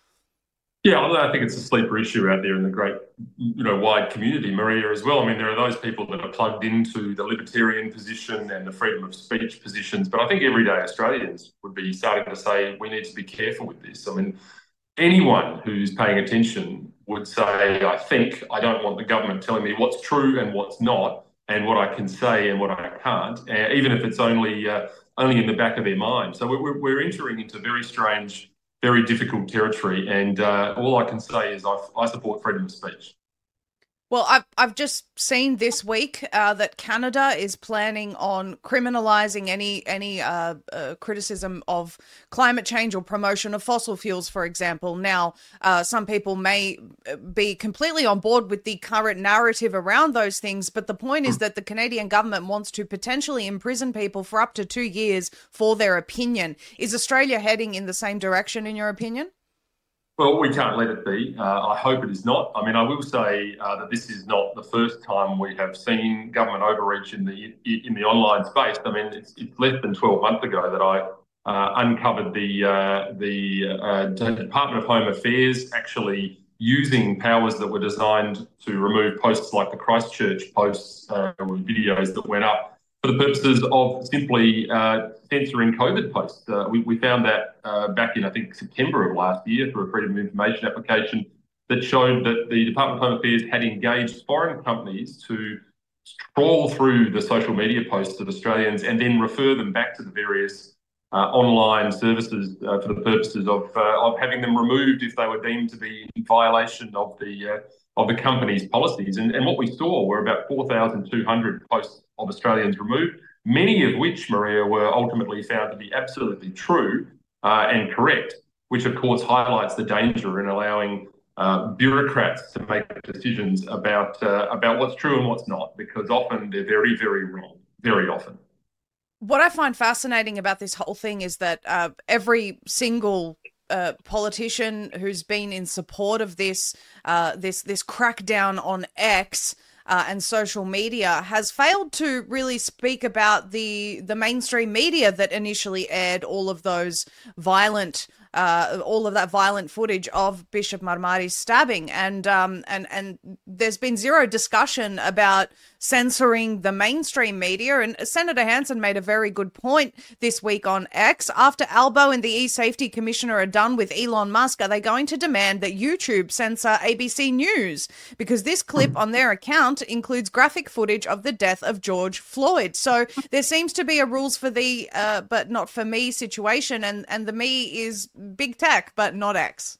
Yeah, I think it's a sleeper issue out there in the great, you know, wide community, Maria, as well. I mean, there are those people that are plugged into the libertarian position and the freedom of speech positions, but I think everyday Australians would be starting to say we need to be careful with this. I mean, anyone who's paying attention would say, I think I don't want the government telling me what's true and what's not, and what I can say and what I can't, uh, even if it's only uh, only in the back of their mind. So we're, we're entering into very strange, very difficult territory, and uh, all I can say is I, I support freedom of speech. Well, I've, I've just seen this week uh, that Canada is planning on criminalising any any uh, uh, criticism of climate change or promotion of fossil fuels, for example. Now, uh, some people may be completely on board with the current narrative around those things, but the point is that the Canadian government wants to potentially imprison people for up to two years for their opinion. Is Australia heading in the same direction, in your opinion? Well, we can't let it be. Uh, I hope it is not. I mean, I will say uh, that this is not the first time we have seen government overreach in the in the online space. I mean, it's, it's less than twelve months ago that I uh, uncovered the uh, the uh, Department of Home Affairs actually using powers that were designed to remove posts like the Christchurch posts uh, or videos that went up for the purposes of simply uh, censoring COVID posts. Uh, we, we found that uh, back in, I think, September of last year through a Freedom of Information application that showed that the Department of Home Affairs had engaged foreign companies to trawl through the social media posts of Australians and then refer them back to the various uh, online services uh, for the purposes of, uh, of having them removed if they were deemed to be in violation of the uh, of the company's policies. And, and what we saw were about four thousand two hundred posts of Australians removed, many of which, Maria, were ultimately found to be absolutely true uh, and correct, which of course highlights the danger in allowing uh, bureaucrats to make decisions about uh, about what's true and what's not, because often they're very, very wrong, very often. What I find fascinating about this whole thing is that uh, every single uh, politician who's been in support of this uh, this this crackdown on X Uh, and social media has failed to really speak about the the mainstream media that initially aired all of those violent, uh, all of that violent footage of Bishop Marmari's stabbing, and um, and and there's been zero discussion about censoring the mainstream media. And Senator Hanson made a very good point this week on X. After Albo and the e-safety commissioner are done with Elon Musk, are they going to demand that YouTube censor A B C News? Because this clip on their account includes graphic footage of the death of George Floyd. So there seems to be a rules for thee, uh, but not for me situation. And, and the me is big tech, but not X.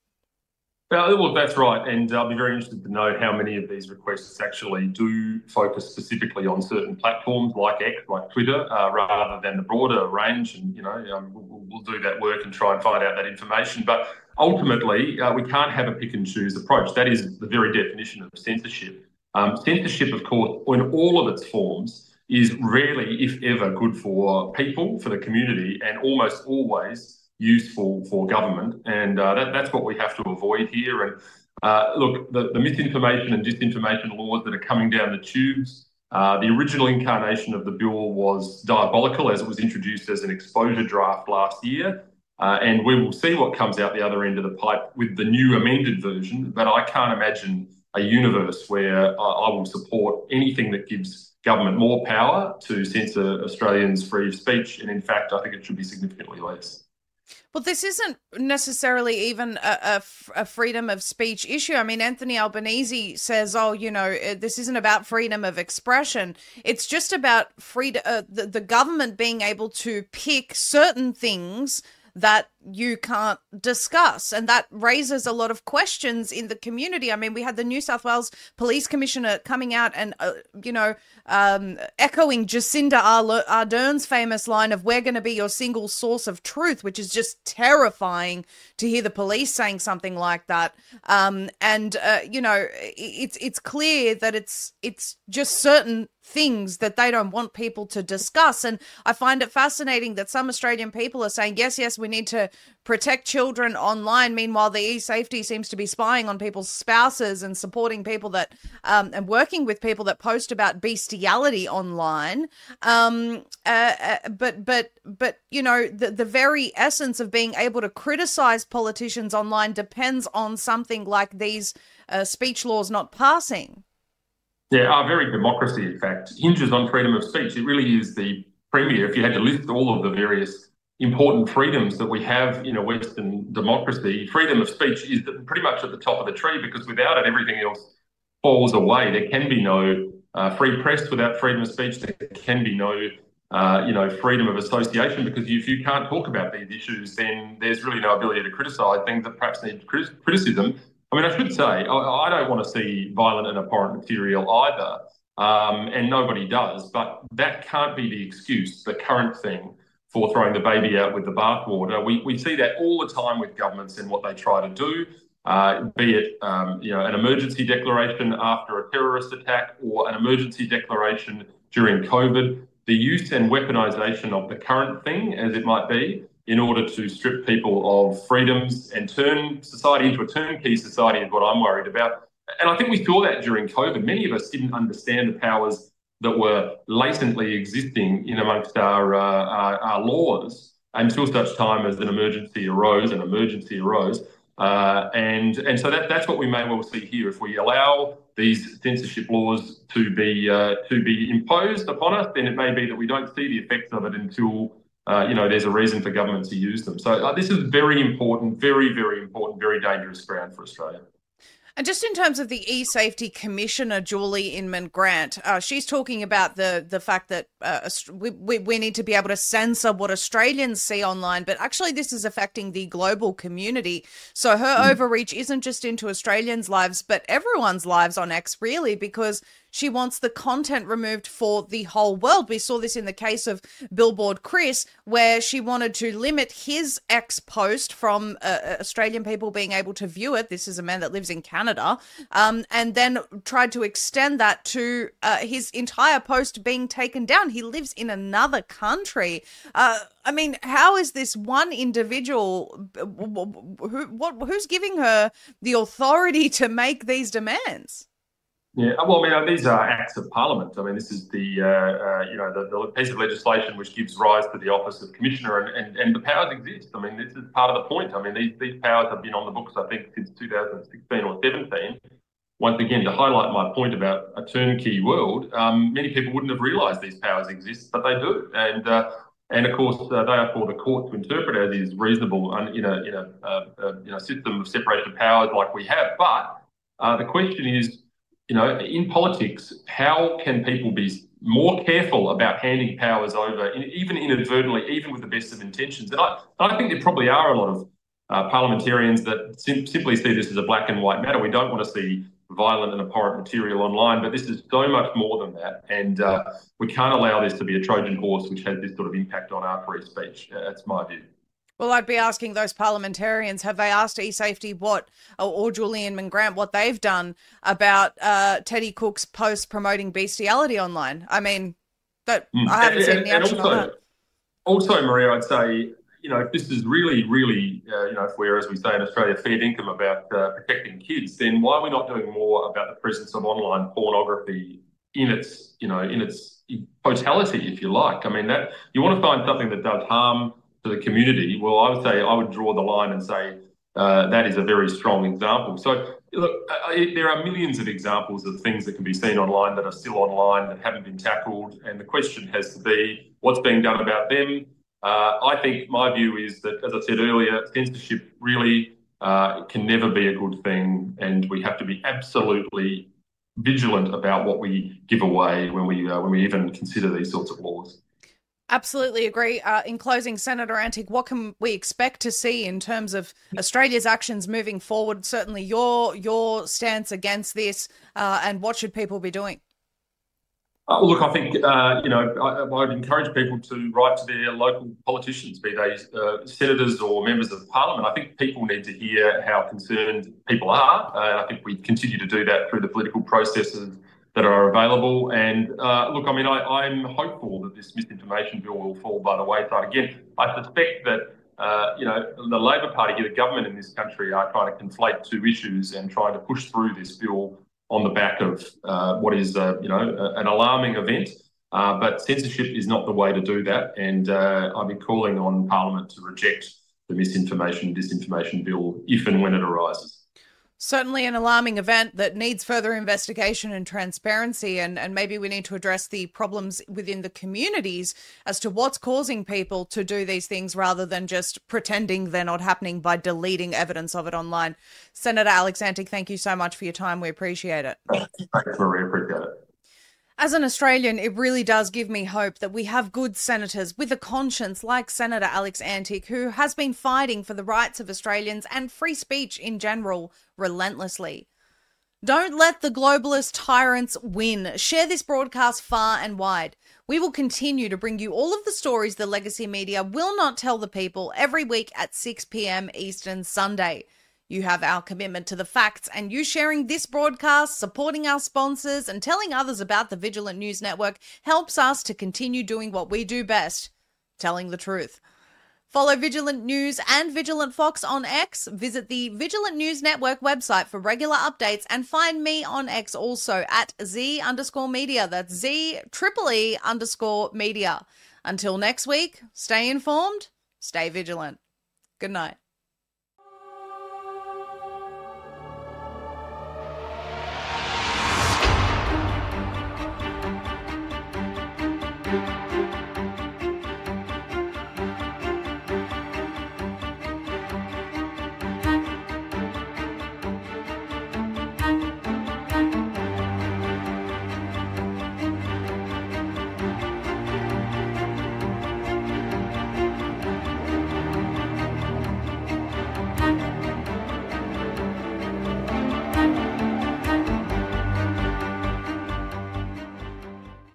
Well, look, that's right. And I'll be very interested to know how many of these requests actually do focus specifically on certain platforms like X, like Twitter, uh, rather than the broader range. And, you know, um, we'll, we'll do that work and try and find out that information. But ultimately, uh, we can't have a pick and choose approach. That is the very definition of censorship. Um, censorship, of course, in all of its forms, is rarely, if ever, good for people, for the community, and almost always useful for government, and uh, that, that's what we have to avoid here. And uh, look, the, the misinformation and disinformation laws that are coming down the tubes, uh, the original incarnation of the bill was diabolical as it was introduced as an exposure draft last year, uh, and we will see what comes out the other end of the pipe with the new amended version, but I can't imagine a universe where uh, I will support anything that gives government more power to censor Australians' free of speech, and in fact, I think it should be significantly less. Well, this isn't necessarily even a, a, a freedom of speech issue. I mean, Anthony Albanese says, oh, you know, this isn't about freedom of expression. It's just about freedom, uh, the, the government being able to pick certain things that you can't discuss. And that raises a lot of questions in the community. I mean, we had the New South Wales Police Commissioner coming out and, uh, you know, um, echoing Jacinda Ardern's famous line of, "We're going to be your single source of truth," which is just terrifying to hear the police saying something like that. Um, and, uh, you know, it's it's clear that it's it's just certain things that they don't want people to discuss. And I find it fascinating that some Australian people are saying, yes, yes, we need to protect children online. Meanwhile, the e-safety seems to be spying on people's spouses and supporting people that, um, and working with people that post about bestiality online. Um, uh, uh, but, but, but, you know, the, the very essence of being able to criticize politicians online depends on something like these uh, speech laws not passing. Yeah, our very democracy, in fact, hinges on freedom of speech. It really is the premier. If you had to list all of the various important freedoms that we have in a Western democracy, freedom of speech is pretty much at the top of the tree, because without it, everything else falls away. There can be no uh, free press without freedom of speech. There can be no, uh, you know, freedom of association, because if you can't talk about these issues, then there's really no ability to criticise things that perhaps need criticism. I mean, I should say, I, I don't want to see violent and abhorrent material either, um, and nobody does, but that can't be the excuse, the current thing, for throwing the baby out with the bathwater. We, we see that all the time with governments and what they try to do, uh, be it um, you know, an emergency declaration after a terrorist attack or an emergency declaration during COVID. The use and weaponisation of the current thing, as it might be, in order to strip people of freedoms and turn society into a turnkey society is what I'm worried about. And I think we saw that during COVID. Many of us didn't understand the powers that were latently existing in amongst our, uh, our, our laws until such time as an emergency arose, an emergency arose. Uh, and, and so that, that's what we may well see here. If we allow these censorship laws to be, uh, to be imposed upon us, then it may be that we don't see the effects of it until Uh, you know, there's a reason for government to use them. So uh, this is very important, very, very important, very dangerous ground for Australia. And just in terms of the e-safety commissioner, Julie Inman-Grant, uh, she's talking about the the fact that uh, we, we, we need to be able to censor what Australians see online, but actually this is affecting the global community. So her mm. overreach isn't just into Australians' lives, but everyone's lives on X, really, because she wants the content removed for the whole world. We saw this in the case of Billboard Chris, where she wanted to limit his X post from uh, Australian people being able to view it. This is a man that lives in Canada, um, and then tried to extend that to uh, his entire post being taken down. He lives in another country. Uh, I mean, how is this one individual, who, what, who's giving her the authority to make these demands? Yeah, well, I mean, these are acts of Parliament. I mean, this is the, uh, uh, you know, the, the piece of legislation which gives rise to the office of Commissioner, and, and, and the powers exist. I mean, this is part of the point. I mean, these, these powers have been on the books, I think, since two thousand sixteen or seventeen. Once again, to highlight my point about a turnkey world, um, many people wouldn't have realised these powers exist, but they do. And, uh, and of course, uh, they are for the court to interpret as is reasonable in a, in a, uh, uh, you know, system of separation of powers like we have. But uh, the question is, you know, in politics, how can people be more careful about handing powers over, in, even inadvertently, even with the best of intentions? And I, I think there probably are a lot of uh, parliamentarians that sim- simply see this as a black and white matter. We don't want to see violent and abhorrent material online, but this is so much more than that. And uh, we can't allow this to be a Trojan horse which has this sort of impact on our free speech. Uh, that's my view. Well, I'd be asking those parliamentarians, have they asked eSafety what, or, or Julie Inman-Grant, what they've done about uh, Teddy Cook's post promoting bestiality online? I mean, that mm. I haven't and, seen any action also, on that. Also, Maria, I'd say, you know, if this is really, really, uh, you know, if we're, as we say in Australia, fair income about uh, protecting kids, then why are we not doing more about the presence of online pornography in its, you know, in its totality, if you like? I mean, that you want to find something that does harm to the community. Well, I would say I would draw the line and say uh, that is a very strong example. So, look, uh, there are millions of examples of things that can be seen online that are still online that haven't been tackled, and the question has to be what's being done about them. Uh, I think my view is that, as I said earlier, censorship really uh, can never be a good thing, and we have to be absolutely vigilant about what we give away when we uh, when we even consider these sorts of laws. Absolutely agree. Uh, in closing, Senator Antic, what can we expect to see in terms of Australia's actions moving forward? Certainly your your stance against this, uh, and what should people be doing? Uh, look, I think, uh, you know, I, I'd encourage people to write to their local politicians, be they uh, senators or members of parliament. I think people need to hear how concerned people are. Uh, I think we continue to do that through the political processes that are available. And uh, look, I mean, I, I'm hopeful that this misinformation bill will fall by the wayside. Again, I suspect that, uh, you know, the Labor Party, the government in this country, are trying to conflate two issues and trying to push through this bill on the back of uh, what is, uh, you know, uh, an alarming event. Uh, but censorship is not the way to do that. And uh, I've been calling on Parliament to reject the misinformation, disinformation bill if and when it arises. Certainly an alarming event that needs further investigation and transparency, and, and maybe we need to address the problems within the communities as to what's causing people to do these things rather than just pretending they're not happening by deleting evidence of it online. Senator Alex Antic, thank you so much for your time. We appreciate it. Thanks, Maria. Appreciate it. As an Australian, it really does give me hope that we have good senators with a conscience like Senator Alex Antic, who has been fighting for the rights of Australians and free speech in general relentlessly. Don't let the globalist tyrants win. Share this broadcast far and wide. We will continue to bring you all of the stories the legacy media will not tell the people every week at six p.m. Eastern Sunday. You have our commitment to the facts, and you sharing this broadcast, supporting our sponsors, and telling others about the Vigilant News Network helps us to continue doing what we do best, telling the truth. Follow Vigilant News and Vigilant Fox on X. Visit the Vigilant News Network website for regular updates, and find me on X also at Z underscore media. That's Z triple E underscore media. Until next week, stay informed, stay vigilant. Good night.